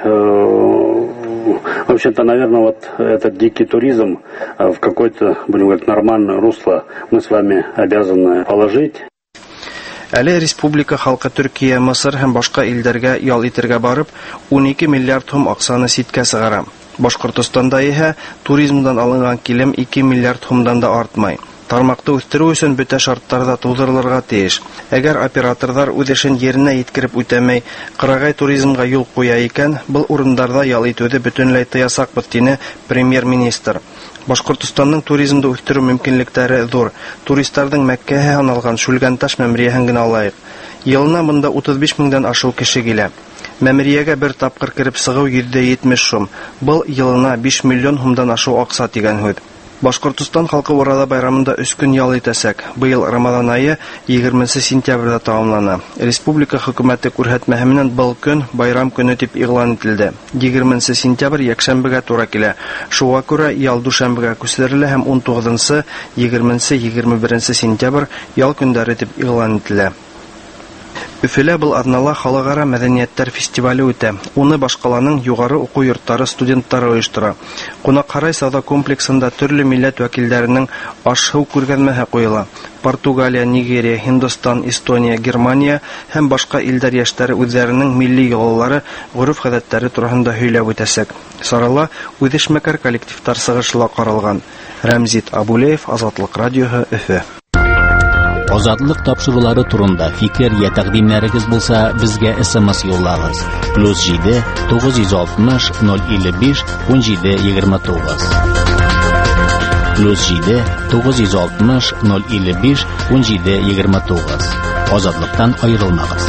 [SPEAKER 4] в общем-то, наверное, вот этот дикий туризм э, в какое-то, будем говорить, нормальное русло мы с вами обязаны положить.
[SPEAKER 3] Әле республика халкы Төркия, Мысыр һәм башка илләргә ял итәргә барып, унике миллиард сум акчаны ситкә сыгара. Башкортостанда иһә туризмдан алынган килем ике миллиард сумдан да артмай. Тармакты үстерү өчен бөтә шартларда тудырылырга тиеш. Әгәр операторлар үз эшен yerine yetkirib үтәмәй, кырагай туризмга юл куя икән, был урыннарда ял итүне бөтенләй тыясакбыз, дине премьер-министр. Башкортостанның туризмды үстерү мөмкинлекләре зур. Туристларның Мәккәгә аналган Шүлгәнташ мәмриәһен генә алайык. Елына монда утыз биш меңдән ашу кеше килә. Мәмриягә бер тапкыр кирип сыгу йөз җитмеш сум. Был елына биш миллион сумдан ашу акча дигән һүз. Башкортстан халкы Урада байрамында өч көн ял итәсәк. Быел Рамадан айы егерменче сентябрьдә тәмамлана. Республика хөкүмәте күрһәтмәһе менән был көн байрам көне дип игълан ителде. егерменче сентябрь якшәмбегә туры килә. Шуңа күрә ял дүшәмбегә күчерелә һәм он тугызынчы, егерменче, егерме беренче сентябрь ял көндәре дип игълан ителә. Өфөлә был атнала халыкара мәдәнияттәр фестивале үтә. Уны башкаланың югары уку йортлары студентлары оештыра. Кунакхарай сауда комплексында төрле милләт вәкилләренең аш-һыу күргәзмәсе куела. Португалия, Нигерия, Һиндстан, Эстония, Германия һәм башка илләр яшьләре үзләренең милли йолалары, гореф-гадәтләре турында һөйләп үтәсәк. Сарала үҙешмәкәр коллективтар сыгышыла каралган. Рәмзит Абулеев, Азатлык радиоһы, Өфө.
[SPEAKER 2] Азатлык тапшырулары турында фикер я тәкъдимнәрегез булса, безгә эс-эм-эс юллагыз. плюс җиде тугыз йөз алтмыш ноль илле биш ун җиде егерме тугыз. плюс җиде тугыз йөз алтмыш ноль илле биш ун җиде егерме тугыз. Азатлыктан аерылмагыз.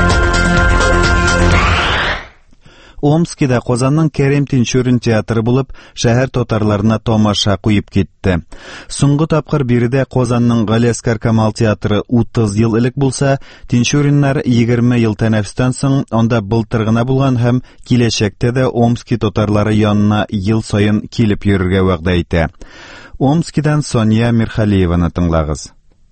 [SPEAKER 1] Омскида Казанның Кәрим Тинчурин театры булып, шәһәр татарларына тамаша куеп китте. Соңгы тапкыр биредә Казанның Галиәскәр Камал театры утыз ел элек булса, Тинчуриннар егерме ел тәнәфестән соң анда былтыр гына булган һәм киләчәктә дә Омски татарлары янына ел сайын килеп йөрергә вәгъдә итә. Омскидан Соня Мирхалиеваны тыңлагыз.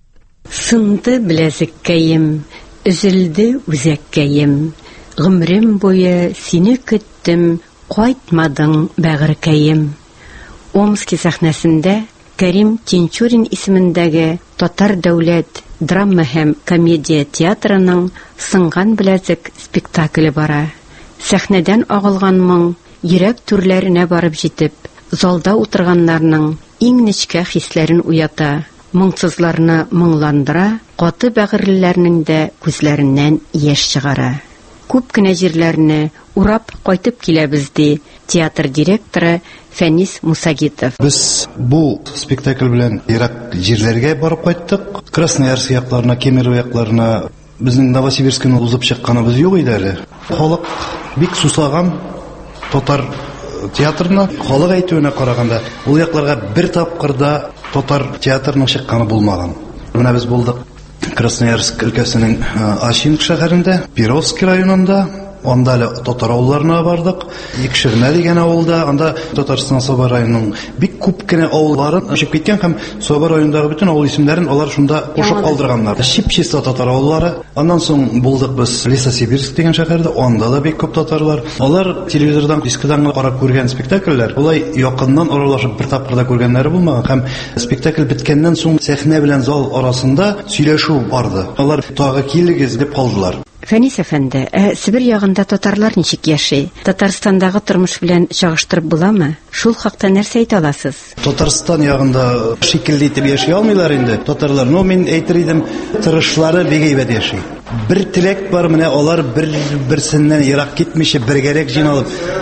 [SPEAKER 5] Сынды беләзеккәем, üzülде үзәккәем. Гомрем буе сине көттем, кайтмадың бәгыркәем. Омски сәхнәсендә Кәрим Тинчурин исемендәге Татар дәүләт драма һәм комедия театрының Сынган беләзек спектакле бара. Сәхнәдән агылган моң йөрәк түрләренә барып җитеп, залда утырганнарның иң нечкә хисләрен уята. Моңсызларны моңландыра, каты бәгырьләрнең дә күзләреннән яшь чыгара. Күп кенә җирләрне урап кайтып киләбез, ди театр директоры Фәнис Мусагитов.
[SPEAKER 8] Без бу спектакль белән ерак җирләргә барып кайттык. Красноярск якларына, Кемерово якларына, безнең Новосибирскны узып чыкканыбыз юк иде әле. Халык бик сусаган татар театрына, халык әйтүенә караганда, ул якларга бер тапкырда татар театрының чыкканы булмаган. Менә без булдык Красноярск өлкәсенең Ачинск шәһәрендә, Перовский районында, анда әле татар авылларына бардык. Екшермә дигән авылда, анда Татарстан Соба районының бик күп кенә авылларын ачып киткән һәм Соба районындагы бүтән авыл исемнәрен алар шунда кушып калдырганнар. Чип-чиста татар авыллары. Аннан соң булдык без Лесосибирск дигән шәһәрдә, анда да бик күп татарлар. Алар телевизордан, дискадан карап күргән спектакльләр, улай якыннан аралашып бер тапкырда күргәннәре булмаган һәм спектакль биткәннән соң сәхнә белән зал арасында сөйләшү барды. Алар тагы килегез дип калдылар.
[SPEAKER 5] Фәнис әфәнде, ә Сибир ягында татарлар ничек яши? Татарстандагы тормыш белән чагыштырып буламы? Шул хакта нәрсә әйтә аласыз?
[SPEAKER 8] Татарстан ягында шикелле итеп яши алмыйлар инде татарлар. Но мин әйтер идем, тырышлары бик әйбәт яши. Бер теләк бар, менә алар бер-берсеннән ерак китмичә бергәрәк җыйналып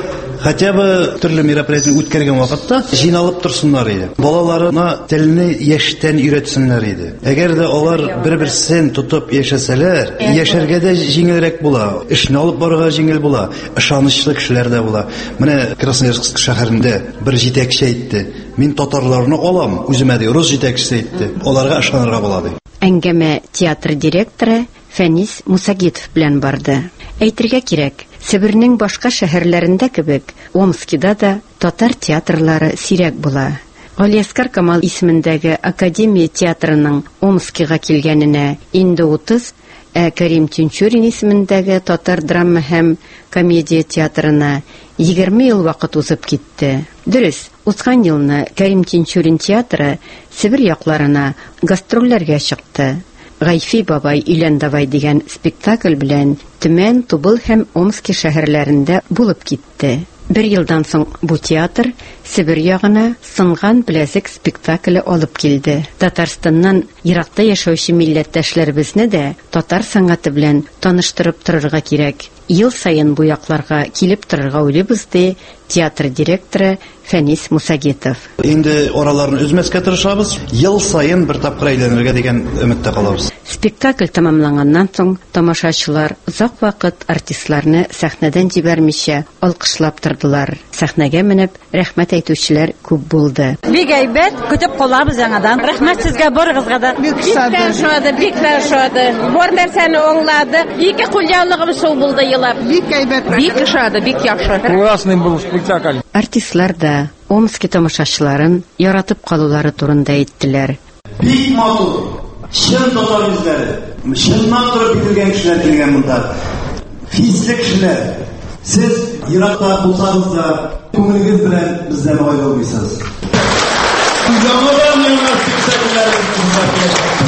[SPEAKER 8] Хотя бы төрле мероприятие үткәргән вакытта җыйналып торсыннар иде. Балаларына телне яшьтән өйрәтсеннәр иде. Әгәр дә алар бер-берсен тотып яшәсәләр, яшәргә дә җиңелрәк була, эшне алып барырга җиңел була, ышанычлы кешеләр дә була. Менә Красноярск шәһәрендә бер җитәкче әйтте: "Мин татарларны алам, үземә ди рус җитәкчесе әйтте. Аларга ышанырга була" ди.
[SPEAKER 5] Әңгәмә театр директоры Фәнис Мусагитов белән барды. Әйтергә кирәк, Себернең башка шәһәрләрендә кебек, Омскида да татар театрлары сирәк була. Галиаскар Камал исемендәге Академия театрының Омскига килгәненә инде утыз, ә Кәрим Тинчурин исемендәге татар драма һәм комедия театрына егерме ел вакыт узып китте. Дөрес, узган елны Кәрим Тинчурин театры Себер якларына гастрольләргә чыкты. Гайфи бабай Илән давай дигән спектакль белән Төмән, Тубыл һәм Омский шәһәрләрендә булып китте. Бер елдан соң бу театр Себер ягына Сынган беләзек спектакле алып килде. Татарстаннан еракта яшәүче милләттәшләребезне дә татар сәнгате белән таныштырып торырга кирәк. Ел сайын бу якларга килеп торырга уйлыйбыз ди театр директоры Фәнис Мусагитов.
[SPEAKER 8] Инде ораларны үзмәскә тырышабыз. Ел сайын бер тапкыр әйләнергә дигән өметтә калабыз.
[SPEAKER 5] Спектакль тамамланганнан соң тамашачылар озак вакыт артистларны сәхнәдән җибәрмичә алкышлап тордылар. Сәхнәгә менеп рәхмәт әйтүчеләр күп булды.
[SPEAKER 7] Бик әйбәт, көтеп калабыз яңадан. Рәхмәт сезгә барыгызга да. Бик шады, бик шады. Бер нәрсәне аңладык. Ике кулъяулыгыбыз шул булды елап. Бик әйбәт, бик шады, бик яхшы.
[SPEAKER 9] Классный был спектакль.
[SPEAKER 5] Артистлар да Омский тамашачыларын яратып калулары турында әйттеләр.
[SPEAKER 10] Бик матур, чын татар үзләре, чыннан туры бирелгән кешеләр килгән монда. Физлек кешеләр. Сез еракта булсагыз да, күңелегез белән бездән аерылмыйсыз. Яңадан яңа спектакльләрне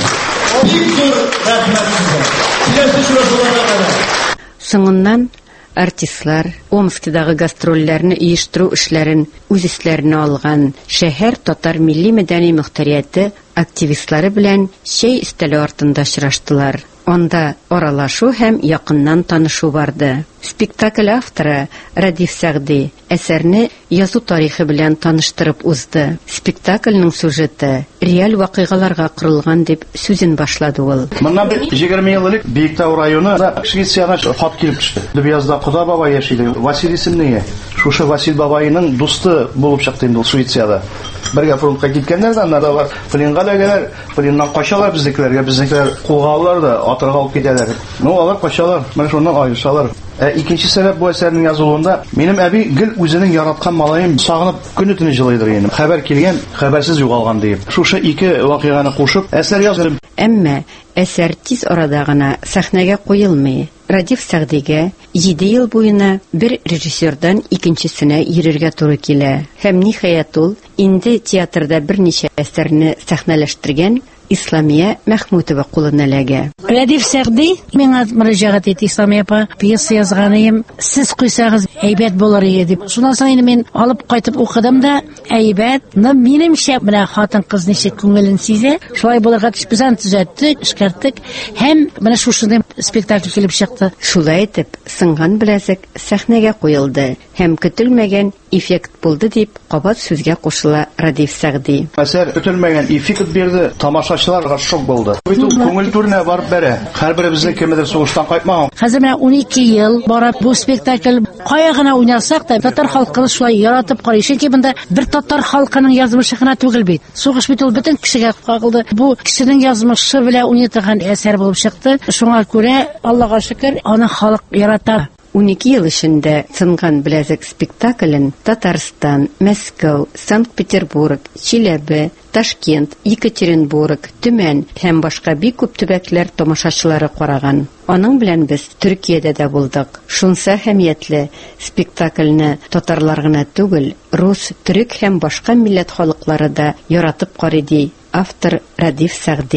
[SPEAKER 10] бик зур рәхмәт сезгә. Киләсе шурасыларга.
[SPEAKER 5] Соңыннан артистлар Омскидагы гастрольләрне оештыру эшләрен үз өсләренә алган шәһәр татар милли мәдәни мөхтәрияте активистлары белән чәй өстәле артында очраштылар. Анда аралашу һәм якыннан танышу барды. Спектакль авторы Радиф Сәгъди әсәрне язу тарихы белән таныштырып узды. Спектакльнең сюжеты реаль вакыйгаларга корылган дип сүзен башлады ул.
[SPEAKER 10] Моннан егерме ел элек Биектау районы Швециягә хат килеп төште. Язда Куда бабай яшиде. Василий исемле. Шушы Василь бабайның дусты булып чыкты инде ул Швециядә. Бергә фронтка киткәннәр дә, анда бар. Флинга дәгәләр, Флиннан качалар безнекеләргә, безнекеләр кулга алалар да атырга алып китәләр. Ну, алар качалар, менә шуннан аерышалар. Ә икенче сәбәп бу әсәрнең язылуында минем әби гел үзенең яраткан малаем сагынып көне-төне җылыйдыр инде. Хәбәр килгән, хәбәрсез югалган дип. Шушы ике вакыйганы кушып әсәр яздым.
[SPEAKER 5] Әмма әсәр тиз арада гына сәхнәгә куелмый. Радиф Сәгъдигә җиде ел буена бер режиссердан икенчесенә йөрергә туры килә. Һәм ниһаять ул инде театрда берничә әсәрне сәхнәләштергән Исламия Мәхмүтова кулына эләгә.
[SPEAKER 11] Радиф Сәгъди миңа мөрәҗәгать итте. Исламия апа, пьеса язганым, сез куйсагыз әйбәт булыр иде дип. Шуннан соң инде мин алып кайтып укыдым да, әйбәт. Минемчә менә хатын-кыз ничек күңелен сизә, шулай булырга тизбезан төзәттек, эшкәрттек. Һәм менә шушындай спектакль килеп чыкты.
[SPEAKER 5] Шулай итеп, Сынган беләзек сәхнәгә куелды һәм көтелмәгән эффект булды дип кабат сүзгә кушыла Радиф Сәгъди.
[SPEAKER 10] Әсәр көтелмәгән эффект бирде, тамашачыларга шок булды. Бит ул күңел түренә барып бәрә. Һәрберебезне кемдер сугыштан кайтмаган.
[SPEAKER 11] Хәзер менә унике ел барып бу спектакль кая гына уйнасак та татар халкы шулай яратып карый. Чөнки монда бер татар халкының язмышы гына түгел бит. Сугыш бит ул бөтен кешегә кагылды. Бу кешенең язмышы белән уйнатылган әсәр булып чыкты. Шуңа күрә Аллага шөкер, аны халык ярата.
[SPEAKER 5] унике ел эчендә Сынган беләзек спектаклен Татарстан, Мәскәү, Санкт-Петербург, Чиләбе, Ташкент, Екатеринбург, Төмән һәм башка бик күп төбәкләр тамашачылары караган. Аның белән без Төркиядә дә булдык. Шунса әһәмиятле спектакльне татарлар гына түгел, рус, төрек һәм башка милләт халыклары да яратып карый ди автор Радиф Сәгъди.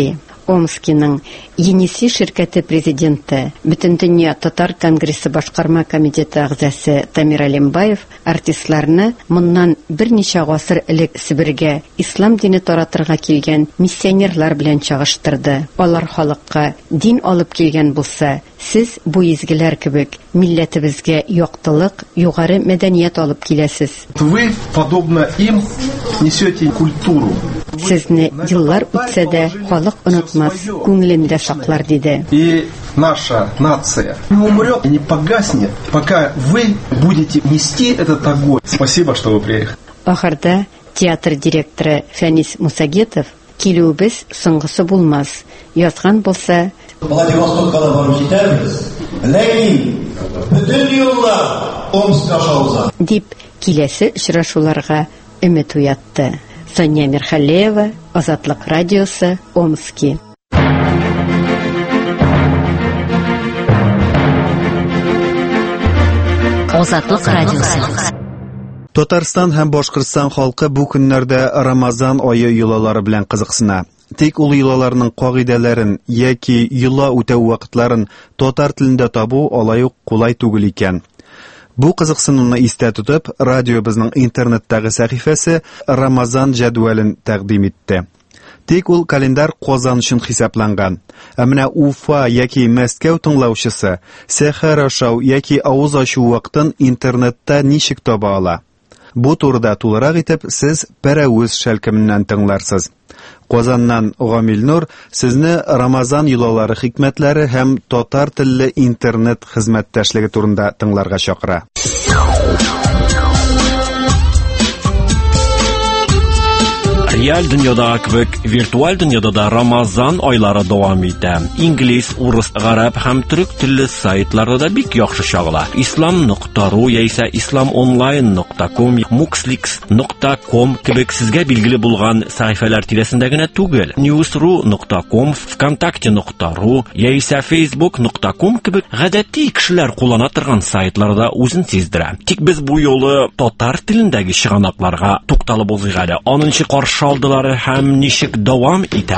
[SPEAKER 5] Омскиның Енисей ширкәте президенты, Бөтендөнья татар конгрессы башкарма комитеты әгъзасы Тамир Алимбаев артистларны моннан берничә гасыр элек Себергә ислам дине таратырга килгән миссионерлар белән чагыштырды. Алар халыкка дин алып килгән булса, сез бу изгеләр кебек милләтебезгә яктылык, югары мәдәният алып киләсез.
[SPEAKER 9] Вы, подобно им, несете культуру.
[SPEAKER 5] Сезне еллар үтсә дә халык онытмас, күңелендә саклар диде.
[SPEAKER 9] И наша нация не умрет и не погаснет, пока вы будете нести этот огонь. Спасибо, что вы приехали.
[SPEAKER 5] Ахырда театр директоры Фәнис Мусагетов килүбез соңгысы булмас. Язган булса,
[SPEAKER 12] Владивостокка да барып җитәрбез. Ләкин бөтен юллар Омскка аша уза.
[SPEAKER 5] Дип киләсе очрашуларга өмет уятты. Соня Мирхалеева, Азатлык радиосы, Омский.
[SPEAKER 6] Азатлык радиосы.
[SPEAKER 1] Татарстан һәм Башкортстан халкы бу көннәрдә Рамазан ае йолалары белән кызыксына. Тик ул йолаларның кагыйдәләрен яки йола үтәү вакытларын татар телендә табу алай ук кулай түгел икән. Бу кызыксынуны истә тотып, радиобызның интернеттагы сәхифәсе Рамазан җадвалын тәкъдим итте. Тик ул календар Казан өчен хисапланган. Ә менә Уфа яки Мәскәү тыңлаучысы сәхәр ашау яки авыз ачу вакытын интернетта ничек таба ала? Бу турыда тулырак итеп сез Пәрәүз шәлкеменнән тыңларсыз. Казаннан Гамил Нур сезне Рамазан йолалары хикмәтләре һәм татар телле интернет хезмәттәшлеге турында тыңларга чакыра.
[SPEAKER 13] Реаль дөньяда кебек, виртуаль дөньяда да Рамазан айлары дәвам итә. Инглиз, урыс, гарәп һәм төрек телле сайтларда да бик яхшы чагыла. ислам нокта ру яисә ислам онлайн нокта ком, муксликс нокта ком кебек сезгә билгеле булган сәхифәләр тирәсендә генә түгел. ньюсру нокта ком, вконтакте нокта ру яисә фейсбук нокта ком кебек гадәти кешеләр куллана торган сайтларда үзен сиздерә. Тик без бу юлы татар телендәге чыганакларга тукталып узыйк әле. Анынчы каршы алдылары һәм ничек дәвам итә.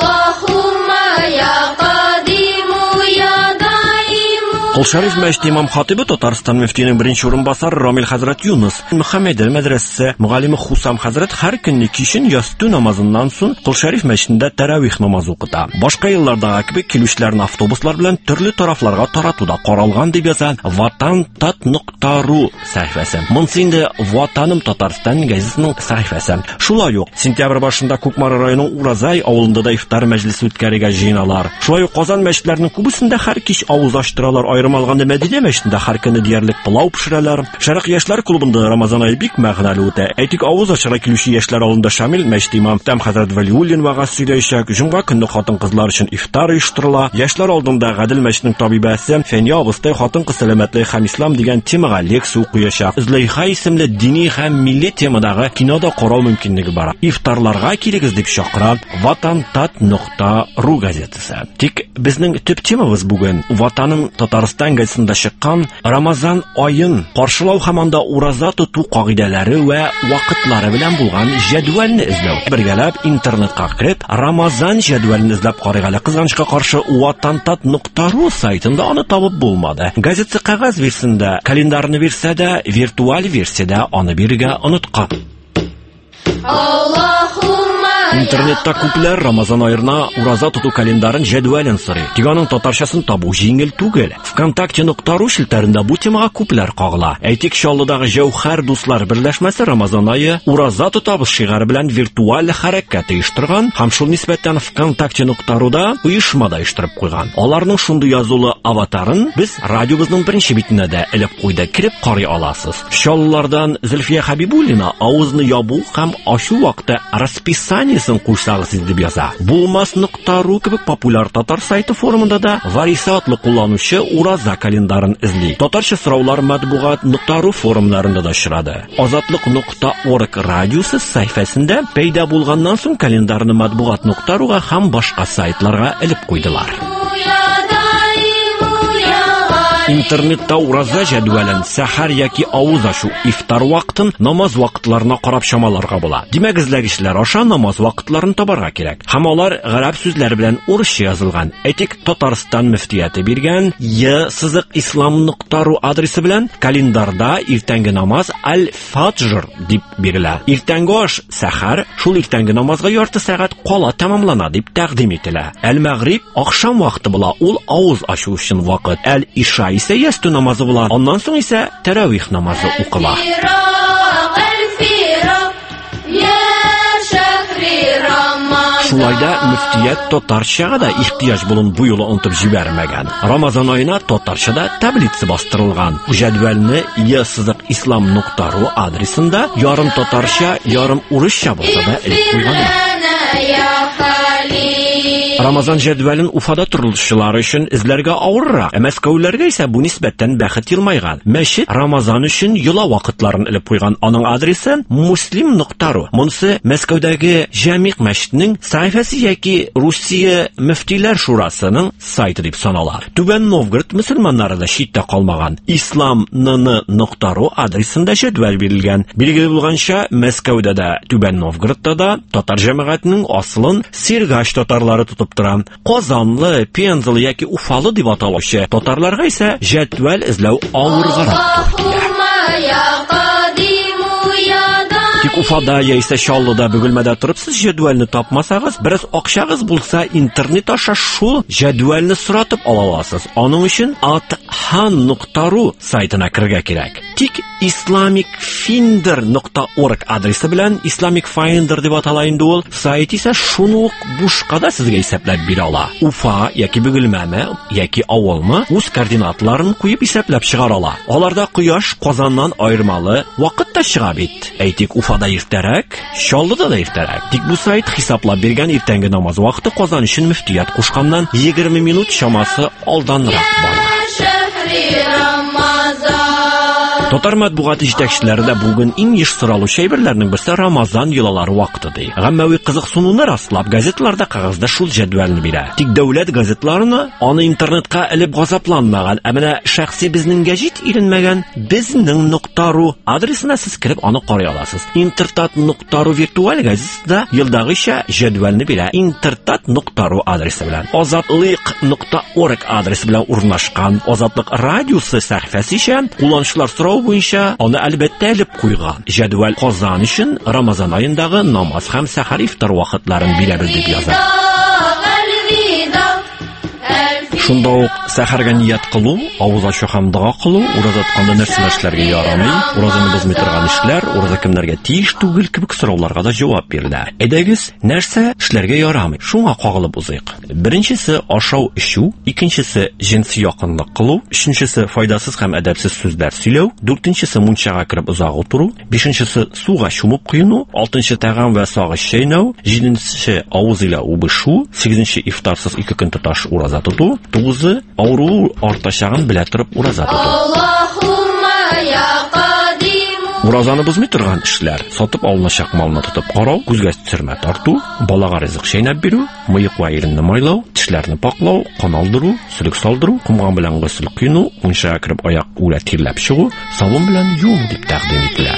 [SPEAKER 13] Кол-Шариф мәчете имам хатибы Татарстан мөфтиенең беренче урынбасары Рамил хәзрәт Юнус Мөхәммәдел мәдрәсәсе мугалиме Хусам хәзрәт һәр көнне кичен ястү намазыннан соң Кол-Шариф мәчетендә тәравих намазы укыта. Башка еллардагы кебек килүчеләрне автобуслар белән төрле тарафларга таратуда каралган дип яза ватан тат нокта ру сәхифәсе. Монсы инде Ватаным Татарстан газетасының сәхифәсе. Шулай ук сентябрь башында Кукмара районының Уразай авылында да ифтар мәҗлесе үткәрергә җыеналар. Шулай ук Казан мәчетләренең күбесендә һәр кич авыз ачтыралар. Алганда Мәдинә мәчетендә һәр көнне диярлек пылау пешерәләр. Шәрык яшьләр клубында Рамазан ае бик мәгънәле үтә. Әйтик, авыз ачарга килүче яшьләр алында Шамил мәчет имам Тәм хәзрәт Вәлиуллин вагаз сөйләячәк. Җомга көнне хатын-кызлар өчен ифтар оештырыла. Яшьләр алдында Гадел мәчетенең табибәсе Фәния абыстай хатын-кыз сәламәтлеге һәм ислам дигән темага лекция укыячак. Зөләйха исемле дини һәм милли темадагы кинода карау мөмкинлеге бар. Ифтарларга килегез дип чакыра ватан тат нокта ру газетасы. Тик безнең төп темабыз бүген Ватаным Татарстан газетасында чыккан Рамазан айын каршылау һәм анда ураза тоту кагыйдәләре вә вакытлары белән булган җадвалны эзләү. Бергәләп интернетка кирип Рамазан җадвалын эзләп карыйк әле. Кызганычка каршы ватантат нокта ру сайтында аны табып булмады. Газета кагаз версиясендә календарны бирсә дә, виртуаль версиядә аны бирергә оныткан. Интернетта күпләр Рамазан аерына ураза тоту календарын җадвалын сорый. Тик аның татарчасын табу җиңел түгел. вконтакте нокта ру шелтәрендә бу темага күпләр кагыла. Әйтик, Чаллыдагы Җәүһәр дуслар берләшмәсе Рамазан ае ураза тотабыз шигары белән виртуаль хәрәкәт оештырган һәм шул нисбәттән вконтакте нокта руда оешма да оештырып куйган. Аларның шундый язулы аватарын без радиобызның беренче битенә дә элеп куйды. Кирип карый аласыз. Чаллылардан Зөлфия Хәбибуллина авызны ябу һәм ачу вакыты расписание сын куйсагыз дип яза. Булмас нокта ру кебек популяр татар сайты форумында да Вариса атлы кулланучы ураза календарын эзли. Татарча сораулар матбугат нокта ру форумнарында да очрады. Азатлык нокта орг радиосы сәхифәсендә пәйда булганнан соң календарны матбугат нокта руга һәм башка сайтларга элеп куйдылар. Интернетта ураза җадвалын, сәхәр яки авыз ашу, ифтар вакытын, намаз вакытларына карап чамаларга була. Димәк, эзләгечләр аша намаз вакытларын табарга кирәк. Һәм алар гарәп сүзләр белән урысча язылган. Әйтик, Татарстан мөфтияте биргән я сызык ислам нокта ру адресы белән календарда иртәнге намаз аль-фаджр дип бирелә. Иртәнге аш сәхәр, шул иртәнге намазга ярты сәгать кала тәмамлана дип тәкъдим ителә. Әл-мәгриб ахшам вакыты була, ул авыз ашу өчен вакыт. Әл-иша исә ястү намазы була. Аннан соң исә тәравих намазы укыла. Шулайда мөфтият татарчага да ихтияҗ булуын бу юлы онытып җибәрмәгән. Рамазан аена татарчада таблица бастырылган. Җадвалны я сызык ислам нокта ру адресында ярым татарча, ярым урысча булса да элеп куйганнар. Рамазан җадвалын Уфада торылышчылар өчен эзләргә авыррак, ә Мәскәүләргә исә бу нисбәттән бәхет елмайган. Мәчет Рамазан өчен йола вакытларын элеп куйган. Аның адресы муслим нокта ру. Монысы Мәскәүдәге Җәмигъ мәчетенең сәхифәсе яки Русия мөфтиләр шурасының сайты дип санала. Түбән Новгород мөселманнары да читтә калмаган. ислам н н нокта ру адресында җадвал бирелгән. Билгеле булганча, Мәскәүдә дә, Түбән Новгородта да татар җәмәгатенең асылын Сиргач татарлары тотып тора. Казанлы, Пензалы яки Уфалы дип аталучы татарларга исә җадвал эзләү авыргарак туры. Тик Уфада яисә Чаллыда, Бөгелмәдә торып сез җадвалны тапмасагыз, бераз акчагыз булса, интернет аша шул җадвалны соратып ала аласыз. Аның өчен атхан нокта ру сайтына кирергә кирәк. Тик исламик финдер нокта орг адресы белән Islamic Finder дип атала инде ул. Сайт исә шуны ук бушка да сезгә исәпләп бирә ала. Уфа яки Бөгелмәме яки авылмы үз координатларын куеп исәпләп чыгара ала. Аларда кояш Казаннан аермалы вакытта чыга бит. Әйтик, Уфада иртәрәк, Чаллыда да иртәрәк. Тик бу сайт хисаплап биргән иртәнге намаз вакыты Казан өчен мөфтият кушканнан егерме минут чамасы алданрак бара. Татар матбугаты җитәкчеләре дә бүген иң еш соралучы әйберләрнең берсе Рамазан йолалары вакыты ди. Гаммәви кызыксынуны раслап, газеталарда кагызда шул җадвалны бирә. Тик дәүләт газетларына аны интернетка элеп газапланмаган, ә менә шәхси безнең гәҗит иренмәгән безнең нокта ру адресына сез кирип аны карый аласыз. интертат нокта ру виртуаль газетада елдагыча җадвалны бирә. интертат нокта ру адресы белән. азатлык нокта орг адресы белән урнашкан Азатлык радиосы сәхифәсе исә кулланучылар сорау буенча аны әлбәттә элеп куйган. Җадвал Казан өчен Рамазан аендагы намаз һәм сәхәр ифтар вакытларын бирәбез дип яза. Шунда ук сәхәргә ният кылу, авыз ачу һәм дога кылу, ураза тотканда нәрсәләр эшләргә ярамый, уразаны бозмый торган эшләр, ураза кемнәргә тиеш түгел кебек сорауларга да җавап бирелә. Әйдәгез, нәрсә эшләргә ярамый? Шуңа кагылып узыйк. Беренчесе ашау ичү, икенчесе җинси якынлык кылу, өченчесе файдасыз һәм әдәпсез сүзләр сөйләү, дүртенчесе мунчага кирип озак утыру, бишенчесе суга чумып куйну, алтынчы таган ва сагыш чәйнәү, җиденчесе авыз илә убышу, сигезенче ифтарсыз ике көн тоташ ураза тоту, тугызы авыру артачагын белә торып ураза тоту. Уразаны бозмый торган эшләр: сатып алыначак малны тотып карау, күзгә төшермә тарту, балага ризык чәйнәп бирү, мыек ва иренне майлау, тешләрне паклау, кан алдыру, сөлек салдыру, кумган белән гысыл кыйну, мунчага кирип аяк үлә тирләп чыгу, сабын белән юу дип тәкъдим ителә.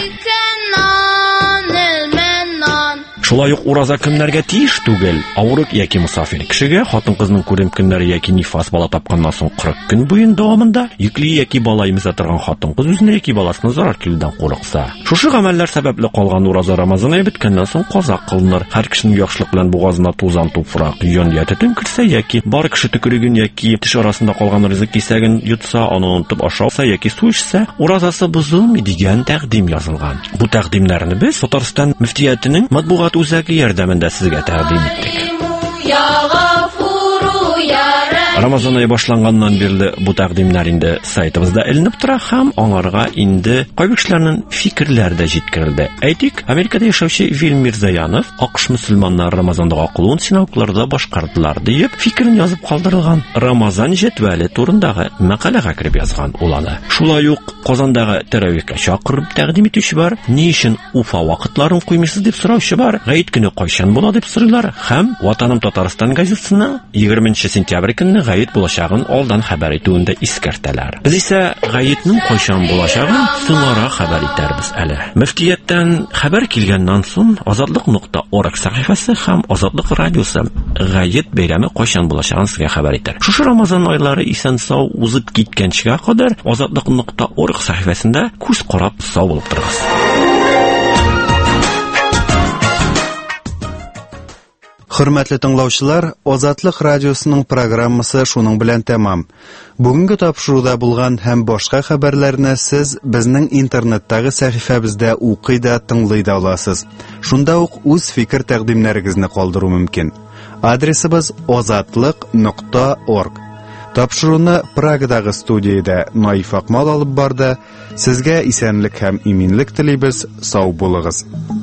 [SPEAKER 13] Шулай ук ураза көннәргә тиеш түгел. Авырык яки мусафир кешегә хатын-кызның күрем көннәре яки нифас бала тапканнан соң кырык көн буен дәвамында йөкле яки бала имза торган хатын-кыз үзенә яки баласына зарар килүдән курыкса. Шушы гамәлләр сәбәпле калган ураза Рамазан ае биткәннән соң каза кылыныр. Һәр кешенең яхшылык белән бугазына тузан туфрак, йон я төтен кирсә яки бар кеше төкереген яки теш арасында калган ризык кисәген йотса, аны онытып ашауса яки су эчсә, уразасы бозылмый дигән тәкъдим язылган. Бу тәкъдимнәрне без Татарстан мөфтиятының матбугат үзәге ярдәмендә сезгә тәкъдим иттек. Рамазан ае башланганнан бирле бу тәкъдимнәр инде сайтыбызда эленеп тора һәм аңарга инде кайбер кешеләрнең фикерләре дә җиткерелде. Әйтик, Америкада яшәүче Вильм Мирзаянов АКШ мөселманнары Рамазандагы кылуын синакларда башкардылар дип фикерен язып калдырылган. Рамазан җәдвале турындагы мәкаләгә кирип язган ул аны. Шулай ук Казандагы тәравихкә чакырып тәкъдим итүче бар, ни өчен Уфа вакытларын куймыйсыз дип сораучы бар, гаит көне кайчан була дип сорыйлар һәм Ватаным Татарстан газетасының егерменче сентябрь көнне гаит булачагын алдан хәбәр итүендә искәртәләр. Без исә гаетнең кайчан булачагын соңара хәбәр итәрбез әле. Мөфтияттән хәбәр килгәннән соң азатлык нокта орг сәхифәсе һәм Азатлык радиосы гает бәйрәме кайчан булачагын сезгә хәбәр итәр. Шушы Рамазан айлары исән-сау узып киткәнчегә кадәр Азатлык нокта орг сәхифәсендә күз карап сау булып торыгыз.
[SPEAKER 1] Хөрмәтле тыңлаучылар, Азатлык радиосының программасы шуның белән тәмам. Бүгенге тапшыруда булган һәм башка хәбәрләрне сез безнең интернеттагы сәхифәбездә укый да, тыңлый да аласыз. Шунда ук үз фикер тәкъдимнәрегезне калдыру мөмкин. Адресыбыз азатлык нокта орг. Тапшыруны Прагадагы студиядә Наиф Акмал алып барды. Сезгә исәнлек һәм иминлек телибез. Сау булыгыз.